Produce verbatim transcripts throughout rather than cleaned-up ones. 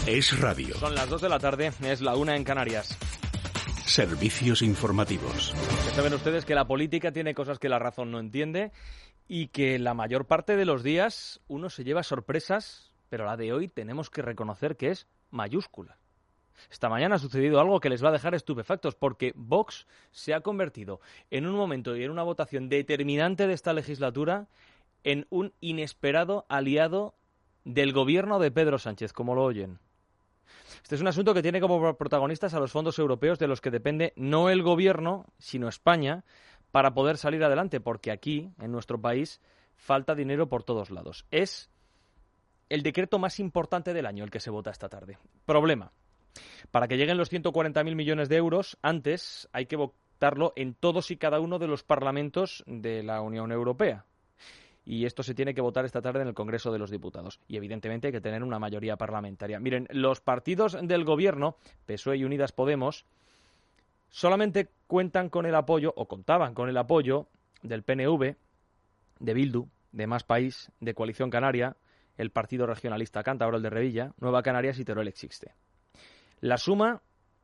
Es radio. Son las dos de la tarde, es la una en Canarias. Servicios informativos. Ya saben ustedes que la política tiene cosas que la razón no entiende y que la mayor parte de los días uno se lleva sorpresas, pero la de hoy tenemos que reconocer que es mayúscula. Esta mañana ha sucedido algo que les va a dejar estupefactos, porque Vox se ha convertido en un momento y en una votación determinante de esta legislatura en un inesperado aliado del gobierno de Pedro Sánchez, como lo oyen. Este es un asunto que tiene como protagonistas a los fondos europeos de los que depende no el gobierno, sino España, para poder salir adelante, porque aquí, en nuestro país, falta dinero por todos lados. Es el decreto más importante del año el que se vota esta tarde. Problema. Para que lleguen los ciento cuarenta mil millones de euros, antes hay que votarlo en todos y cada uno de los parlamentos de la Unión Europea. Y esto se tiene que votar esta tarde en el Congreso de los Diputados. Y evidentemente hay que tener una mayoría parlamentaria. Miren, los partidos del gobierno, P S O E y Unidas Podemos, solamente cuentan con el apoyo, o contaban con el apoyo, del P N V, de Bildu, de Más País, de Coalición Canaria, el Partido Regionalista Cántabro, el de Revilla, Nueva Canarias y Teruel Existe. La suma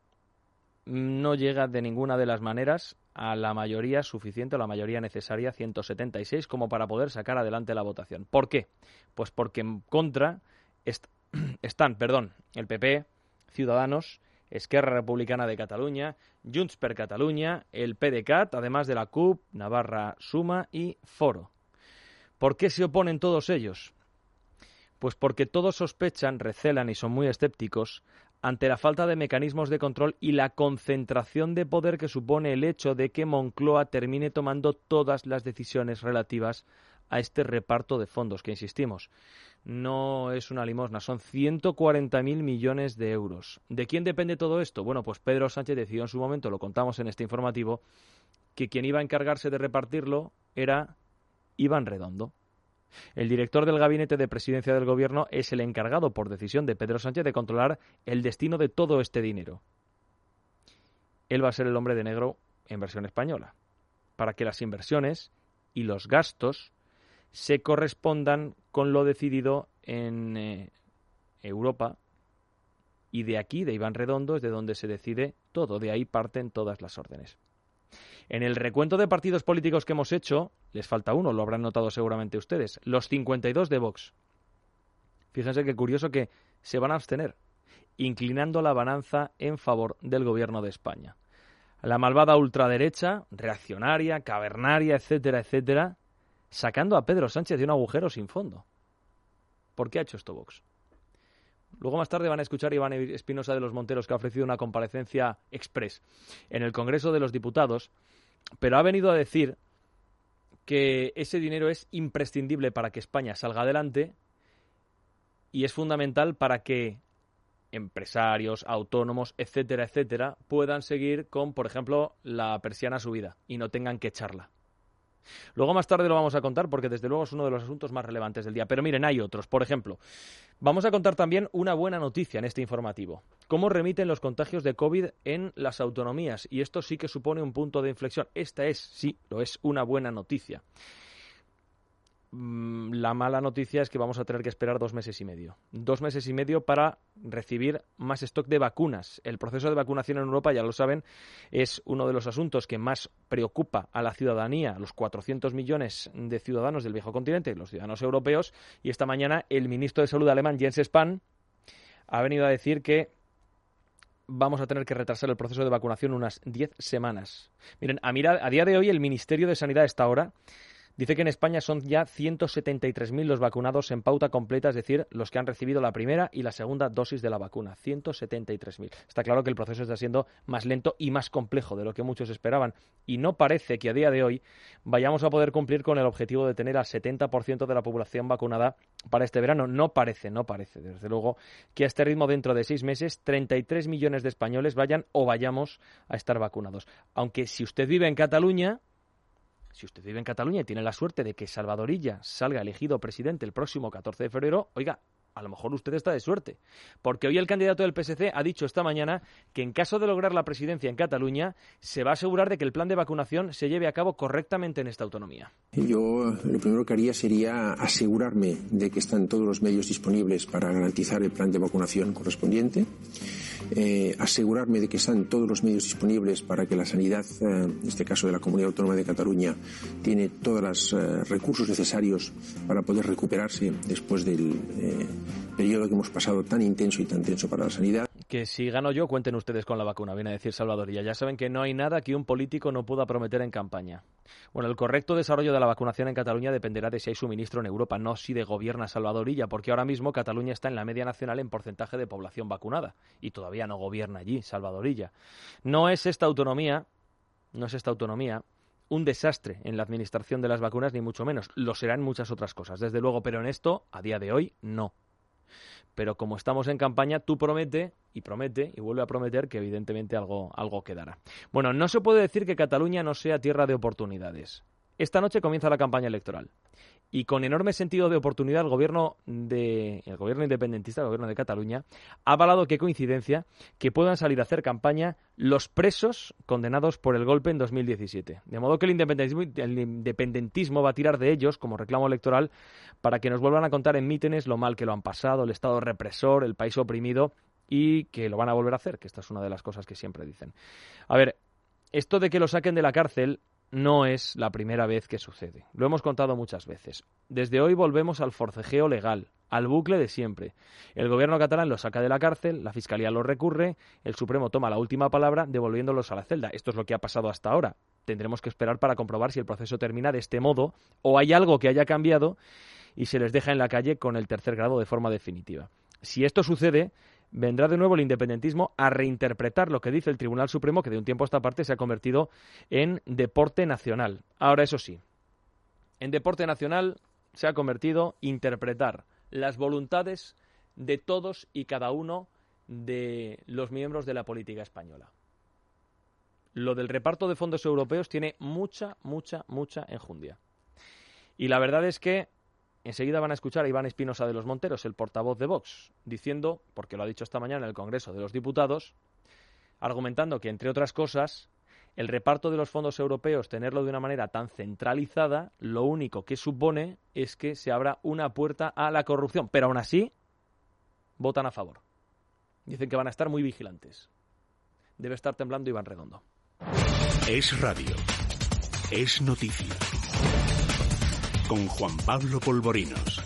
no llega de ninguna de las maneras a la mayoría suficiente, o la mayoría necesaria, ciento setenta y seis, como para poder sacar adelante la votación. ¿Por qué? Pues porque en contra est- están, perdón, el P P, Ciudadanos, Esquerra Republicana de Cataluña, Junts per Catalunya, el PDeCAT, además de la C U P, Navarra Suma y Foro. ¿Por qué se oponen todos ellos? Pues porque todos sospechan, recelan y son muy escépticos ante la falta de mecanismos de control y la concentración de poder que supone el hecho de que Moncloa termine tomando todas las decisiones relativas a este reparto de fondos, que insistimos, no es una limosna, son ciento cuarenta mil millones de euros. ¿De quién depende todo esto? Bueno, pues Pedro Sánchez decidió en su momento, lo contamos en este informativo, que quien iba a encargarse de repartirlo era Iván Redondo. El director del Gabinete de Presidencia del Gobierno es el encargado, por decisión de Pedro Sánchez, de controlar el destino de todo este dinero. Él va a ser el hombre de negro en versión española, para que las inversiones y los gastos se correspondan con lo decidido en eh, Europa, y de aquí, de Iván Redondo, es de donde se decide todo, de ahí parten todas las órdenes. En el recuento de partidos políticos que hemos hecho, les falta uno, lo habrán notado seguramente ustedes, los cincuenta y dos de Vox. Fíjense qué curioso que se van a abstener, inclinando la balanza en favor del gobierno de España. La malvada ultraderecha, reaccionaria, cavernaria, etcétera, etcétera, sacando a Pedro Sánchez de un agujero sin fondo. ¿Por qué ha hecho esto Vox? Luego más tarde van a escuchar a Iván Espinosa de los Monteros, que ha ofrecido una comparecencia express en el Congreso de los Diputados, pero ha venido a decir que ese dinero es imprescindible para que España salga adelante y es fundamental para que empresarios, autónomos, etcétera, etcétera, puedan seguir con, por ejemplo, la persiana subida y no tengan que echarla. Luego más tarde lo vamos a contar porque desde luego es uno de los asuntos más relevantes del día. Pero miren, hay otros. Por ejemplo, vamos a contar también una buena noticia en este informativo. Cómo remiten los contagios de COVID en las autonomías. Y esto sí que supone un punto de inflexión. Esta es, sí, lo es, una buena noticia. La mala noticia es que vamos a tener que esperar dos meses y medio. Dos meses y medio para recibir más stock de vacunas. El proceso de vacunación en Europa, ya lo saben, es uno de los asuntos que más preocupa a la ciudadanía, a los cuatrocientos millones de ciudadanos del viejo continente, los ciudadanos europeos. Y esta mañana el ministro de Salud alemán, Jens Spahn, ha venido a decir que vamos a tener que retrasar el proceso de vacunación unas diez semanas. Miren, a, mirar, a día de hoy el Ministerio de Sanidad a esta hora dice que en España son ya ciento setenta y tres mil los vacunados en pauta completa, es decir, los que han recibido la primera y la segunda dosis de la vacuna. ciento setenta y tres mil. Está claro que el proceso está siendo más lento y más complejo de lo que muchos esperaban. Y no parece que a día de hoy vayamos a poder cumplir con el objetivo de tener al setenta por ciento de la población vacunada para este verano. No parece, no parece, desde luego, que a este ritmo dentro de seis meses treinta y tres millones de españoles vayan o vayamos a estar vacunados. Aunque si usted vive en Cataluña... Si usted vive en Cataluña y tiene la suerte de que Salvador Illa salga elegido presidente el próximo catorce de febrero, oiga, a lo mejor usted está de suerte, porque hoy el candidato del P S C ha dicho esta mañana que en caso de lograr la presidencia en Cataluña se va a asegurar de que el plan de vacunación se lleve a cabo correctamente en esta autonomía. Yo lo primero que haría sería asegurarme de que están todos los medios disponibles para garantizar el plan de vacunación correspondiente, eh, asegurarme de que están todos los medios disponibles para que la sanidad, eh, en este caso de la Comunidad Autónoma de Cataluña, tiene todos los eh, recursos necesarios para poder recuperarse después del eh, periodo que hemos pasado tan intenso y tan tenso para la sanidad. Que si gano yo, cuenten ustedes con la vacuna, viene a decir Salvador Illa. Ya saben que no hay nada que un político no pueda prometer en campaña. Bueno, el correcto desarrollo de la vacunación en Cataluña dependerá de si hay suministro en Europa, no si de gobierna Salvador Illa, porque ahora mismo Cataluña está en la media nacional en porcentaje de población vacunada y todavía no gobierna allí Salvador Illa. No es esta autonomía, no es esta autonomía un desastre en la administración de las vacunas, ni mucho menos. Lo será en muchas otras cosas, desde luego, pero en esto, a día de hoy, no. Pero como estamos en campaña, tú promete y promete y vuelve a prometer que evidentemente algo, algo quedará. Bueno, no se puede decir que Cataluña no sea tierra de oportunidades. Esta noche comienza la campaña electoral y con enorme sentido de oportunidad el gobierno de el gobierno independentista, el gobierno de Cataluña, ha avalado, qué coincidencia, que puedan salir a hacer campaña los presos condenados por el golpe en dos mil diecisiete. De modo que el independentismo, el independentismo va a tirar de ellos como reclamo electoral para que nos vuelvan a contar en mítines lo mal que lo han pasado, el Estado represor, el país oprimido, y que lo van a volver a hacer, que esta es una de las cosas que siempre dicen. A ver, esto de que lo saquen de la cárcel no es la primera vez que sucede. Lo hemos contado muchas veces. Desde hoy volvemos al forcejeo legal, al bucle de siempre. El gobierno catalán lo saca de la cárcel, la Fiscalía lo recurre, el Supremo toma la última palabra devolviéndolos a la celda. Esto es lo que ha pasado hasta ahora. Tendremos que esperar para comprobar si el proceso termina de este modo o hay algo que haya cambiado y se les deja en la calle con el tercer grado de forma definitiva. Si esto sucede, vendrá de nuevo el independentismo a reinterpretar lo que dice el Tribunal Supremo, que de un tiempo a esta parte se ha convertido en deporte nacional. Ahora, eso sí, en deporte nacional se ha convertido interpretar las voluntades de todos y cada uno de los miembros de la política española. Lo del reparto de fondos europeos tiene mucha, mucha, mucha enjundia. Y la verdad es que enseguida van a escuchar a Iván Espinosa de los Monteros, el portavoz de Vox, diciendo, porque lo ha dicho esta mañana en el Congreso de los Diputados, argumentando que, entre otras cosas, el reparto de los fondos europeos, tenerlo de una manera tan centralizada, lo único que supone es que se abra una puerta a la corrupción. Pero aún así, votan a favor. Dicen que van a estar muy vigilantes. Debe estar temblando Iván Redondo. Es radio. Es noticia. Con Juan Pablo Polvorinos.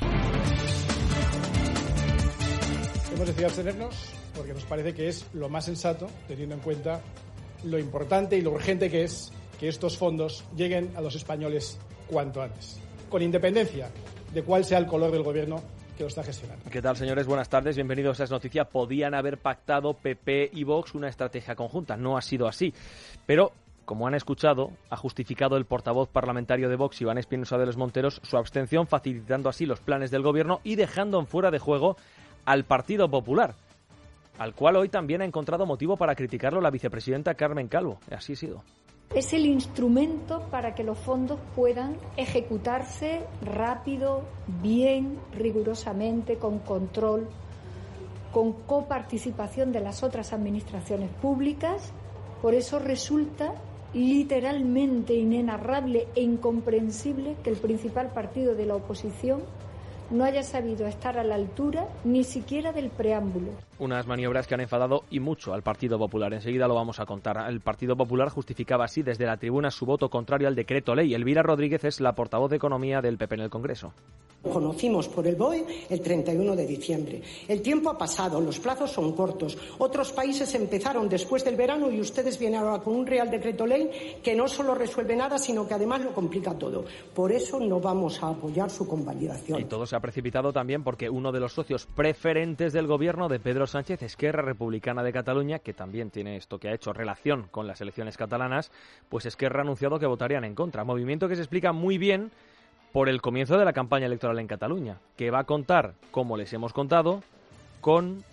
Hemos decidido abstenernos porque nos parece que es lo más sensato, teniendo en cuenta lo importante y lo urgente que es que estos fondos lleguen a los españoles cuanto antes, con independencia de cuál sea el color del gobierno que lo está gestionando. ¿Qué tal, señores? Buenas tardes, bienvenidos a Es Noticia. Podían haber pactado P P y Vox una estrategia conjunta, no ha sido así, pero como han escuchado, ha justificado el portavoz parlamentario de Vox, Iván Espinosa de los Monteros, su abstención, facilitando así los planes del gobierno y dejando en fuera de juego al Partido Popular, al cual hoy también ha encontrado motivo para criticarlo la vicepresidenta Carmen Calvo. Así ha sido. Es el instrumento para que los fondos puedan ejecutarse rápido, bien, rigurosamente, con control, con coparticipación de las otras administraciones públicas. Por eso resulta literalmente inenarrable e incomprensible que el principal partido de la oposición no haya sabido estar a la altura ni siquiera del preámbulo. Unas maniobras que han enfadado y mucho al Partido Popular. Enseguida lo vamos a contar. El Partido Popular justificaba así desde la tribuna su voto contrario al decreto ley. Elvira Rodríguez es la portavoz de Economía del P P en el Congreso. Conocimos por el B O E el treinta y uno de diciembre. El tiempo ha pasado, los plazos son cortos. Otros países empezaron después del verano y ustedes vienen ahora con un Real Decreto Ley que no solo resuelve nada, sino que además lo complica todo. Por eso no vamos a apoyar su convalidación. Y todo se ha precipitado también porque uno de los socios preferentes del gobierno de Pedro Sánchez, Esquerra Republicana de Cataluña, que también tiene esto que ha hecho relación con las elecciones catalanas, pues Esquerra ha anunciado que votarían en contra. Movimiento que se explica muy bien por el comienzo de la campaña electoral en Cataluña, que va a contar, como les hemos contado, con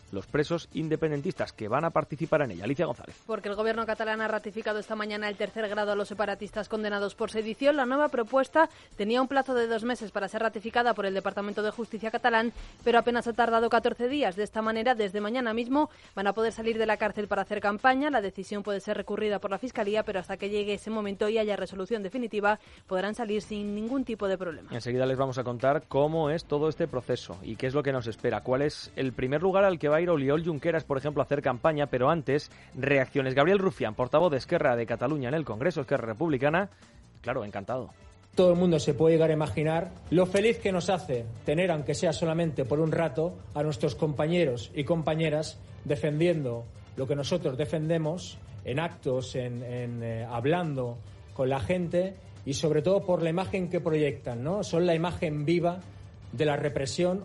los presos independentistas que van a participar en ella. Alicia González. Porque el gobierno catalán ha ratificado esta mañana el tercer grado a los separatistas condenados por sedición. La nueva propuesta tenía un plazo de dos meses para ser ratificada por el Departamento de Justicia catalán, pero apenas ha tardado catorce días. De esta manera, desde mañana mismo van a poder salir de la cárcel para hacer campaña. La decisión puede ser recurrida por la Fiscalía, pero hasta que llegue ese momento y haya resolución definitiva, podrán salir sin ningún tipo de problema. Enseguida les vamos a contar cómo es todo este proceso y qué es lo que nos espera. Cuál es el primer lugar al que va a ir Oriol Junqueras, por ejemplo, a hacer campaña, pero antes, reacciones. Gabriel Rufián, portavoz de Esquerra de Cataluña en el Congreso, Esquerra Republicana, claro, encantado. Todo el mundo se puede llegar a imaginar lo feliz que nos hace tener, aunque sea solamente por un rato, a nuestros compañeros y compañeras defendiendo lo que nosotros defendemos en actos, en, en eh, hablando con la gente y sobre todo por la imagen que proyectan, ¿no? Son la imagen viva de la represión.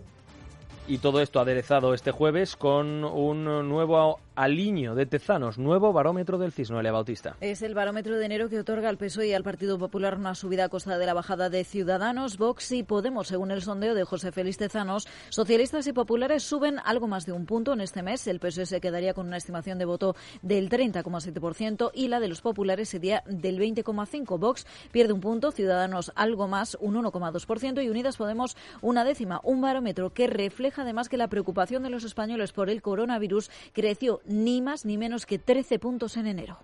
Y todo esto aderezado este jueves con un nuevo aliño de Tezanos, nuevo barómetro del CIS, Noelia Bautista. Es el barómetro de enero que otorga al P S O E y al Partido Popular una subida a costa de la bajada de Ciudadanos, Vox y Podemos. Según el sondeo de José Félix Tezanos, socialistas y populares suben algo más de un punto en este mes. El P S O E se quedaría con una estimación de voto del treinta coma siete por ciento y la de los populares sería del veinte coma cinco por ciento. Vox pierde un punto, Ciudadanos algo más, un uno coma dos por ciento y Unidas Podemos una décima. Un barómetro que refleja además que la preocupación de los españoles por el coronavirus creció ni más ni menos que trece puntos en enero.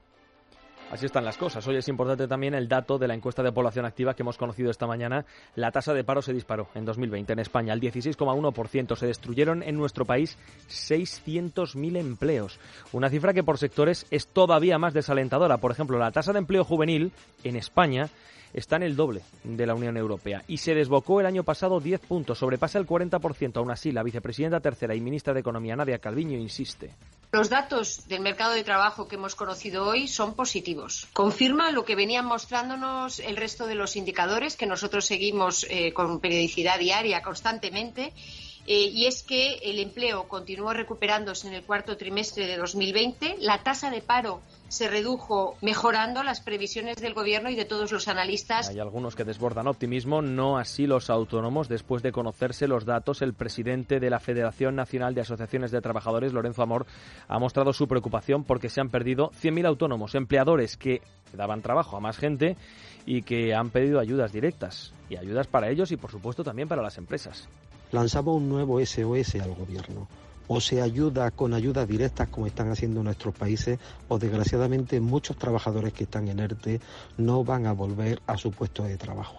Así están las cosas. Hoy es importante también el dato de la encuesta de población activa que hemos conocido esta mañana. La tasa de paro se disparó en dos mil veinte en España al dieciséis coma uno por ciento. Se destruyeron en nuestro país seiscientos mil empleos. Una cifra que por sectores es todavía más desalentadora. Por ejemplo, la tasa de empleo juvenil en España está en el doble de la Unión Europea y se desbocó el año pasado diez puntos, sobrepasa el cuarenta por ciento. Aún así, la vicepresidenta tercera y ministra de Economía, Nadia Calviño, insiste. Los datos del mercado de trabajo que hemos conocido hoy son positivos. Confirman lo que venían mostrándonos el resto de los indicadores que nosotros seguimos eh, con periodicidad diaria constantemente. Eh, y es que el empleo continuó recuperándose en el cuarto trimestre de dos mil veinte, la tasa de paro se redujo mejorando las previsiones del Gobierno y de todos los analistas. Hay algunos que desbordan optimismo, no así los autónomos. Después de conocerse los datos, el presidente de la Federación Nacional de Asociaciones de Trabajadores, Lorenzo Amor, ha mostrado su preocupación porque se han perdido cien mil autónomos, empleadores que daban trabajo a más gente y que han pedido ayudas directas, y ayudas para ellos y, por supuesto, también para las empresas. Lanzamos un nuevo S O S al Gobierno. O se ayuda con ayudas directas como están haciendo nuestros países, o desgraciadamente muchos trabajadores que están en ERTE no van a volver a su puesto de trabajo.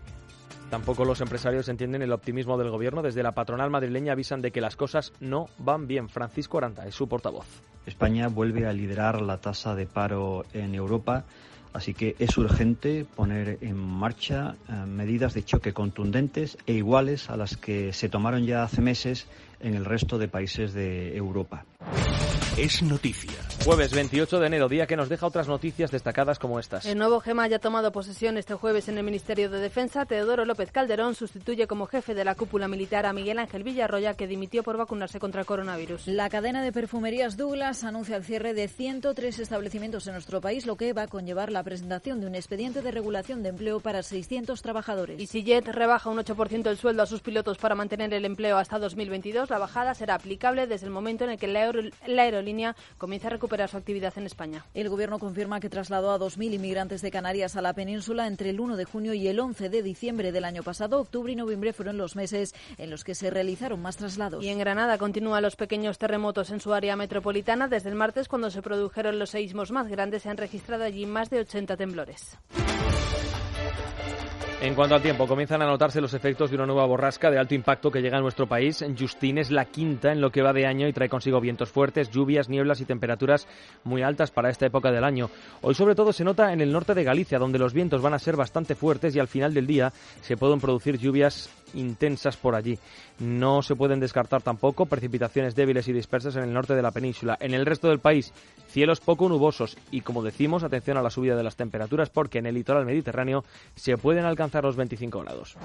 Tampoco los empresarios entienden el optimismo del Gobierno. Desde la patronal madrileña avisan de que las cosas no van bien. Francisco Aranda es su portavoz. España vuelve a liderar la tasa de paro en Europa. Así que es urgente poner en marcha eh, medidas de choque contundentes e iguales a las que se tomaron ya hace meses en el resto de países de Europa. Es noticia. Jueves veintiocho de enero, día que nos deja otras noticias destacadas como estas. El nuevo GEMA ya ha tomado posesión este jueves en el Ministerio de Defensa. Teodoro López Calderón sustituye como jefe de la cúpula militar a Miguel Ángel Villarroya, que dimitió por vacunarse contra el coronavirus. La cadena de perfumerías Douglas anuncia el cierre de ciento tres establecimientos en nuestro país, lo que va a conllevar la presentación de un expediente de regulación de empleo para seiscientos trabajadores. EasyJet rebaja un ocho por ciento el sueldo a sus pilotos para mantener el empleo hasta dos mil veintidós. La bajada será aplicable desde el momento en el que la, aer- la aerolínea comience a recuperar su actividad en España. El Gobierno confirma que trasladó a dos mil inmigrantes de Canarias a la península entre el uno de junio y el once de diciembre del año pasado. Octubre y noviembre fueron los meses en los que se realizaron más traslados. Y en Granada continúan los pequeños terremotos en su área metropolitana. Desde el martes, cuando se produjeron los seísmos más grandes, se han registrado allí más de ochenta temblores. En cuanto al tiempo, comienzan a notarse los efectos de una nueva borrasca de alto impacto que llega a nuestro país. Justin es la quinta en lo que va de año y trae consigo vientos fuertes, lluvias, nieblas y temperaturas muy altas para esta época del año. Hoy sobre todo se nota en el norte de Galicia, donde los vientos van a ser bastante fuertes y al final del día se pueden producir lluvias intensas por allí. No se pueden descartar tampoco precipitaciones débiles y dispersas en el norte de la península. En el resto del país, cielos poco nubosos y, como decimos, atención a la subida de las temperaturas porque en el litoral mediterráneo se pueden alcanzar los veinticinco grados.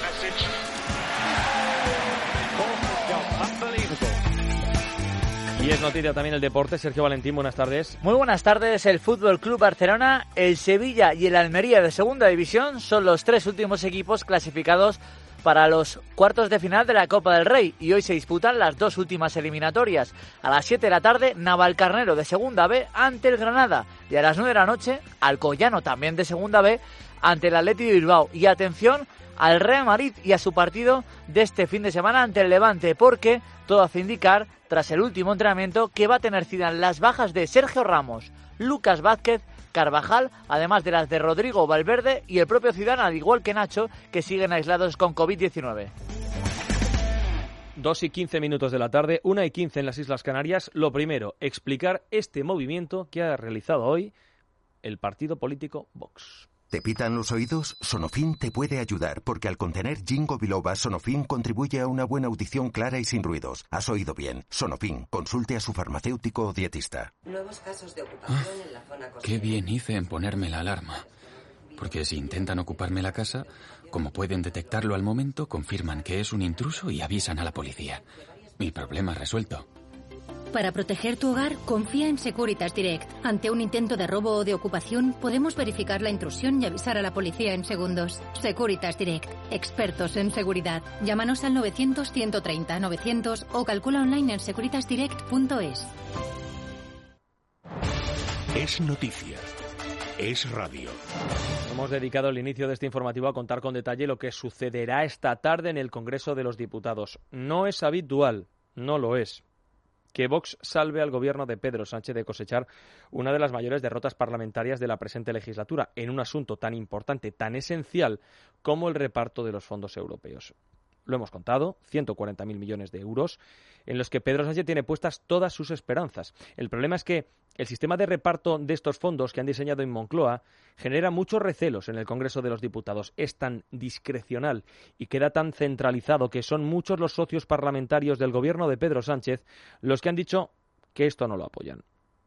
Y Es noticia también el deporte. Sergio Valentín, buenas tardes. Muy buenas tardes. El Fútbol Club Barcelona, el Sevilla y el Almería de Segunda División son los tres últimos equipos clasificados para los cuartos de final de la Copa del Rey, y hoy se disputan las dos últimas eliminatorias. A las siete de la tarde, Navalcarnero de Segunda B ante el Granada, y a las nueve de la noche, Alcoyano, también de Segunda B, ante el Athletic de Bilbao. Y atención al Real Madrid y a su partido de este fin de semana ante el Levante, porque todo hace indicar, tras el último entrenamiento, que va a tener Zidane las bajas de Sergio Ramos, Lucas Vázquez, Carvajal, además de las de Rodrigo Valverde y el propio Zidane, al igual que Nacho, que siguen aislados con covid diecinueve. Dos y quince minutos de la tarde, una y quince en las Islas Canarias. Lo primero, explicar este movimiento que ha realizado hoy el partido político Vox. ¿Te pitan los oídos? Sonofin te puede ayudar, porque al contener ginkgo biloba, Sonofin contribuye a una buena audición clara y sin ruidos. Has oído bien. Sonofin, consulte a su farmacéutico o dietista. Nuevos casos de ocupación ah, en la zona costera. Qué bien hice en ponerme la alarma. Porque si intentan ocuparme la casa, como pueden detectarlo al momento, confirman que es un intruso y avisan a la policía. Mi problema resuelto. Para proteger tu hogar, confía en Securitas Direct. Ante un intento de robo o de ocupación, podemos verificar la intrusión y avisar a la policía en segundos. Securitas Direct, expertos en seguridad. Llámanos al novecientos, ciento treinta, novecientos o calcula online en securitas direct punto es. Es noticia. Es radio. Hemos dedicado el inicio de este informativo a contar con detalle lo que sucederá esta tarde en el Congreso de los Diputados. No es habitual, no lo es, que Vox salve al gobierno de Pedro Sánchez de cosechar una de las mayores derrotas parlamentarias de la presente legislatura en un asunto tan importante, tan esencial como el reparto de los fondos europeos. Lo hemos contado, ciento cuarenta mil millones de euros en los que Pedro Sánchez tiene puestas todas sus esperanzas. El problema es que el sistema de reparto de estos fondos que han diseñado en Moncloa genera muchos recelos en el Congreso de los Diputados. Es tan discrecional y queda tan centralizado que son muchos los socios parlamentarios del gobierno de Pedro Sánchez los que han dicho que esto no lo apoyan.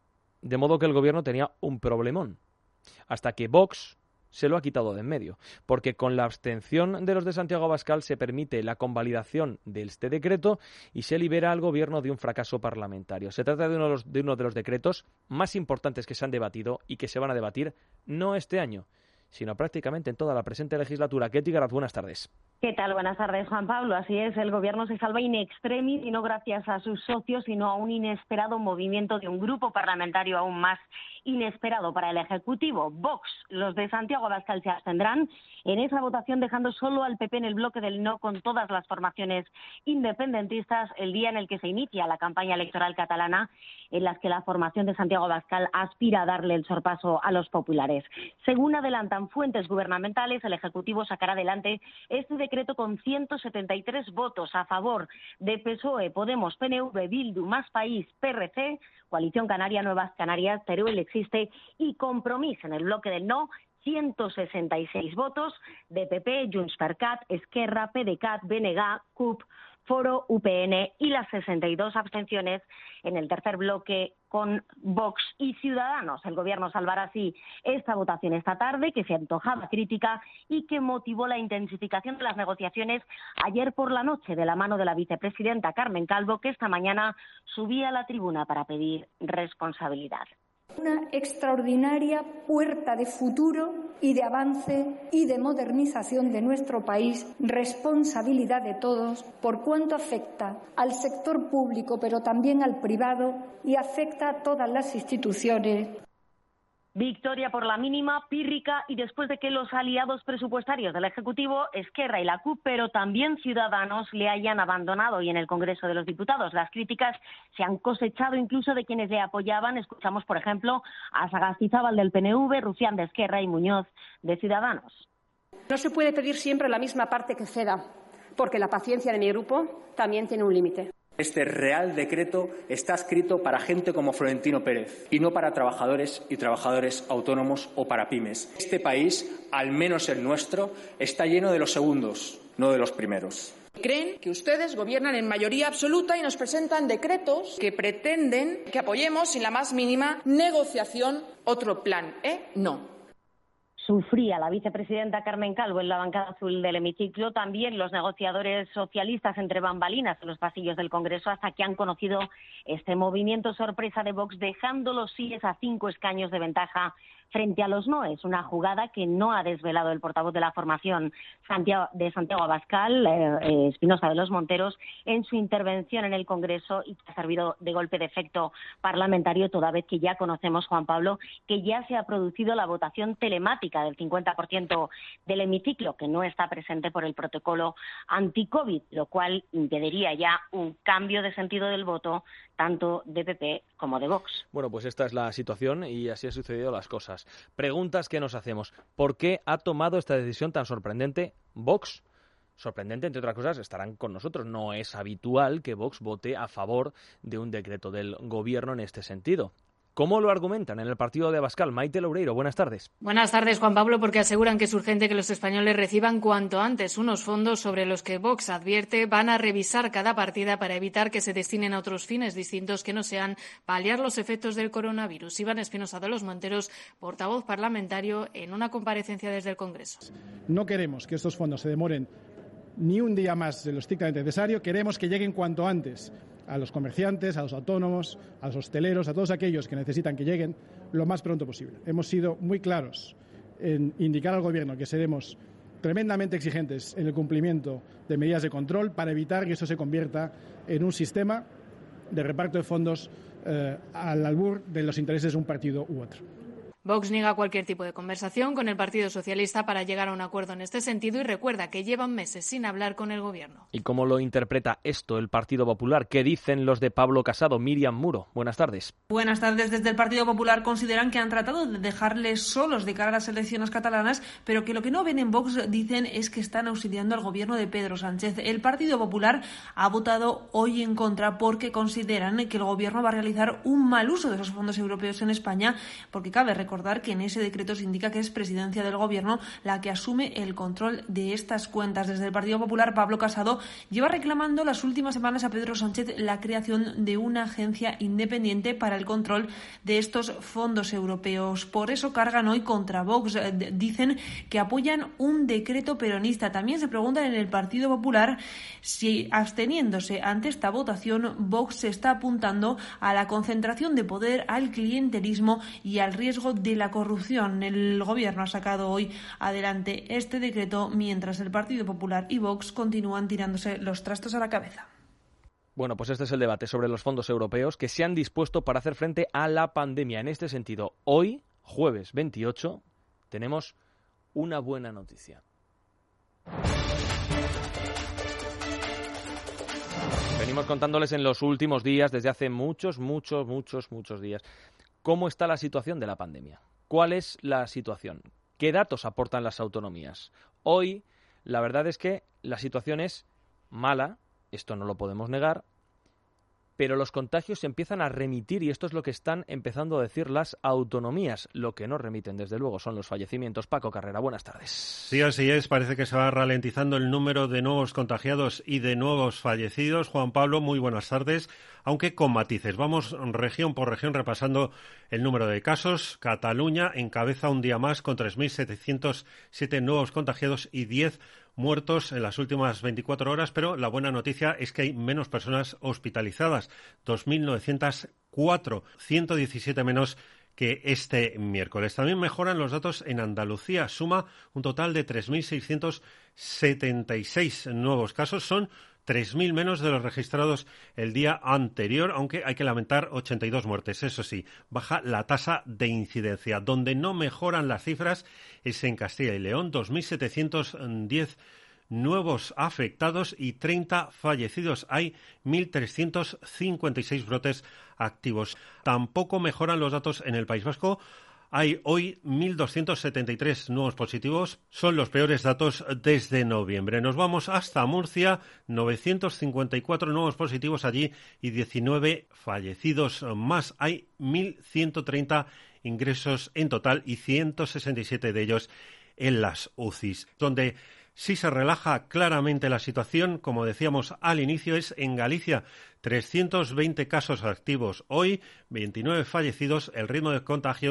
De modo que el gobierno tenía un problemón, hasta que Vox se lo ha quitado de en medio, porque con la abstención de los de Santiago Abascal se permite la convalidación de este decreto y se libera al gobierno de un fracaso parlamentario. Se trata de uno de los, de uno de los decretos más importantes que se han debatido y que se van a debatir no este año, sino prácticamente en toda la presente legislatura. Ketty Garat, buenas tardes. ¿Qué tal? Buenas tardes, Juan Pablo. Así es, el gobierno se salva in extremis y no gracias a sus socios, sino a un inesperado movimiento de un grupo parlamentario aún más inesperado para el Ejecutivo. Vox, los de Santiago Abascal se abstendrán en esa votación, dejando solo al P P en el bloque del no con todas las formaciones independentistas el día en el que se inicia la campaña electoral catalana, en las que la formación de Santiago Abascal aspira a darle el sorpaso a los populares. Según adelantan fuentes gubernamentales, el Ejecutivo sacará adelante este decreto con ciento setenta y tres votos a favor de P S O E, Podemos, P N V, Bildu, Más País, P R C, Coalición Canaria, Nuevas Canarias, Teruel Existe y Compromís. En el bloque del no, ciento sesenta y seis votos de P P, Junts per Cat, Esquerra, PDeCAT, B N G, C U P, Foro, U P N y las sesenta y dos abstenciones en el tercer bloque con Vox y Ciudadanos. El gobierno salvará así esta votación esta tarde, que se antojaba crítica y que motivó la intensificación de las negociaciones ayer por la noche de la mano de la vicepresidenta Carmen Calvo, que esta mañana subía a la tribuna para pedir responsabilidad. Una extraordinaria puerta de futuro y de avance y de modernización de nuestro país, responsabilidad de todos, por cuanto afecta al sector público, pero también al privado, y afecta a todas las instituciones. Victoria por la mínima, pírrica, y después de que los aliados presupuestarios del Ejecutivo, Esquerra y la C U P, pero también Ciudadanos, le hayan abandonado hoy en el Congreso de los Diputados. Las críticas se han cosechado incluso de quienes le apoyaban. Escuchamos, por ejemplo, a Sagastizábal del P N V, Rufián de Esquerra y Muñoz de Ciudadanos. No se puede pedir siempre la misma parte que ceda, porque la paciencia de mi grupo también tiene un límite. Este Real Decreto está escrito para gente como Florentino Pérez y no para trabajadores y trabajadores autónomos o para pymes. Este país, al menos el nuestro, está lleno de los segundos, no de los primeros. Creen que ustedes gobiernan en mayoría absoluta y nos presentan decretos que pretenden que apoyemos sin la más mínima negociación otro plan, ¿eh? No. sufría la vicepresidenta Carmen Calvo en la bancada azul del hemiciclo, también los negociadores socialistas entre bambalinas en los pasillos del Congreso, hasta que han conocido este movimiento sorpresa de Vox, dejando los síes a cinco escaños de ventaja frente a los noes, una jugada que no ha desvelado el portavoz de la formación Santiago, de Santiago Abascal, eh, Espinosa de los Monteros, en su intervención en el Congreso, y que ha servido de golpe de efecto parlamentario, toda vez que ya conocemos, Juan Pablo, que ya se ha producido la votación telemática del cincuenta por ciento del hemiciclo, que no está presente por el protocolo anti-COVID, lo cual impediría ya un cambio de sentido del voto tanto de P P como de Vox. Bueno, pues esta es la situación y así han sucedido las cosas. Preguntas que nos hacemos. ¿Por qué ha tomado esta decisión tan sorprendente Vox? Sorprendente, entre otras cosas, estarán con nosotros. No es habitual que Vox vote a favor de un decreto del Gobierno en este sentido. ¿Cómo lo argumentan en el partido de Abascal? Maite Loureiro, buenas tardes. Buenas tardes, Juan Pablo, porque aseguran que es urgente que los españoles reciban cuanto antes unos fondos sobre los que Vox advierte van a revisar cada partida para evitar que se destinen a otros fines distintos que no sean paliar los efectos del coronavirus. Iván Espinosa de los Monteros, portavoz parlamentario, en una comparecencia desde el Congreso. No queremos que estos fondos se demoren ni un día más de lo estrictamente necesario. Queremos que lleguen cuanto antes a los comerciantes, a los autónomos, a los hosteleros, a todos aquellos que necesitan que lleguen lo más pronto posible. Hemos sido muy claros en indicar al Gobierno que seremos tremendamente exigentes en el cumplimiento de medidas de control para evitar que esto se convierta en un sistema de reparto de fondos eh, al albur de los intereses de un partido u otro. Vox niega cualquier tipo de conversación con el Partido Socialista para llegar a un acuerdo en este sentido y recuerda que llevan meses sin hablar con el Gobierno. ¿Y cómo lo interpreta esto el Partido Popular? ¿Qué dicen los de Pablo Casado? Miriam Muro, buenas tardes. Buenas tardes. Desde el Partido Popular consideran que han tratado de dejarles solos de cara a las elecciones catalanas, pero que lo que no ven en Vox, dicen, es que están auxiliando al Gobierno de Pedro Sánchez. El Partido Popular ha votado hoy en contra porque consideran que el Gobierno va a realizar un mal uso de esos fondos europeos en España, porque cabe recordar Recordar que en ese decreto se indica que es Presidencia del Gobierno la que asume el control de estas cuentas. Desde el Partido Popular, Pablo Casado lleva reclamando las últimas semanas a Pedro Sánchez la creación de una agencia independiente para el control de estos fondos europeos. Por eso cargan hoy contra Vox. Dicen que apoyan un decreto peronista. También se preguntan en el Partido Popular si, absteniéndose ante esta votación, Vox se está apuntando a la concentración de poder, al clientelismo y al riesgo de la corrupción. El Gobierno ha sacado hoy adelante este decreto mientras el Partido Popular y Vox continúan tirándose los trastos a la cabeza. Bueno, pues este es el debate sobre los fondos europeos que se han dispuesto para hacer frente a la pandemia. En este sentido, hoy, jueves veintiocho, tenemos una buena noticia. Venimos contándoles en los últimos días, desde hace muchos, muchos, muchos, muchos días, ¿cómo está la situación de la pandemia? ¿Cuál es la situación? ¿Qué datos aportan las autonomías? Hoy, la verdad es que la situación es mala, esto no lo podemos negar, pero los contagios se empiezan a remitir y esto es lo que están empezando a decir las autonomías. Lo que no remiten, desde luego, son los fallecimientos. Paco Carrera, buenas tardes. Sí, así es. Parece que se va ralentizando el número de nuevos contagiados y de nuevos fallecidos. Juan Pablo, muy buenas tardes, aunque con matices. Vamos región por región repasando el número de casos. Cataluña encabeza un día más con tres mil setecientos siete nuevos contagiados y diez muertos en las últimas veinticuatro horas, pero la buena noticia es que hay menos personas hospitalizadas, dos mil novecientos cuatro, ciento diecisiete menos que este miércoles. También mejoran los datos en Andalucía, suma un total de tres mil seiscientos setenta y seis nuevos casos, son tres mil menos de los registrados el día anterior, aunque hay que lamentar ochenta y dos muertes. Eso sí, baja la tasa de incidencia. Donde no mejoran las cifras es en Castilla y León, dos mil setecientos diez nuevos afectados y treinta fallecidos. Hay mil trescientos cincuenta y seis brotes activos. Tampoco mejoran los datos en el País Vasco. Hay hoy mil doscientos setenta y tres nuevos positivos, son los peores datos desde noviembre. Nos vamos hasta Murcia, novecientos cincuenta y cuatro nuevos positivos allí y diecinueve fallecidos más. Hay mil ciento treinta ingresos en total y ciento sesenta y siete de ellos en las U C Is. Donde sí se relaja claramente la situación, como decíamos al inicio, es en Galicia. trescientos veinte casos activos hoy, veintinueve fallecidos, el ritmo de contagios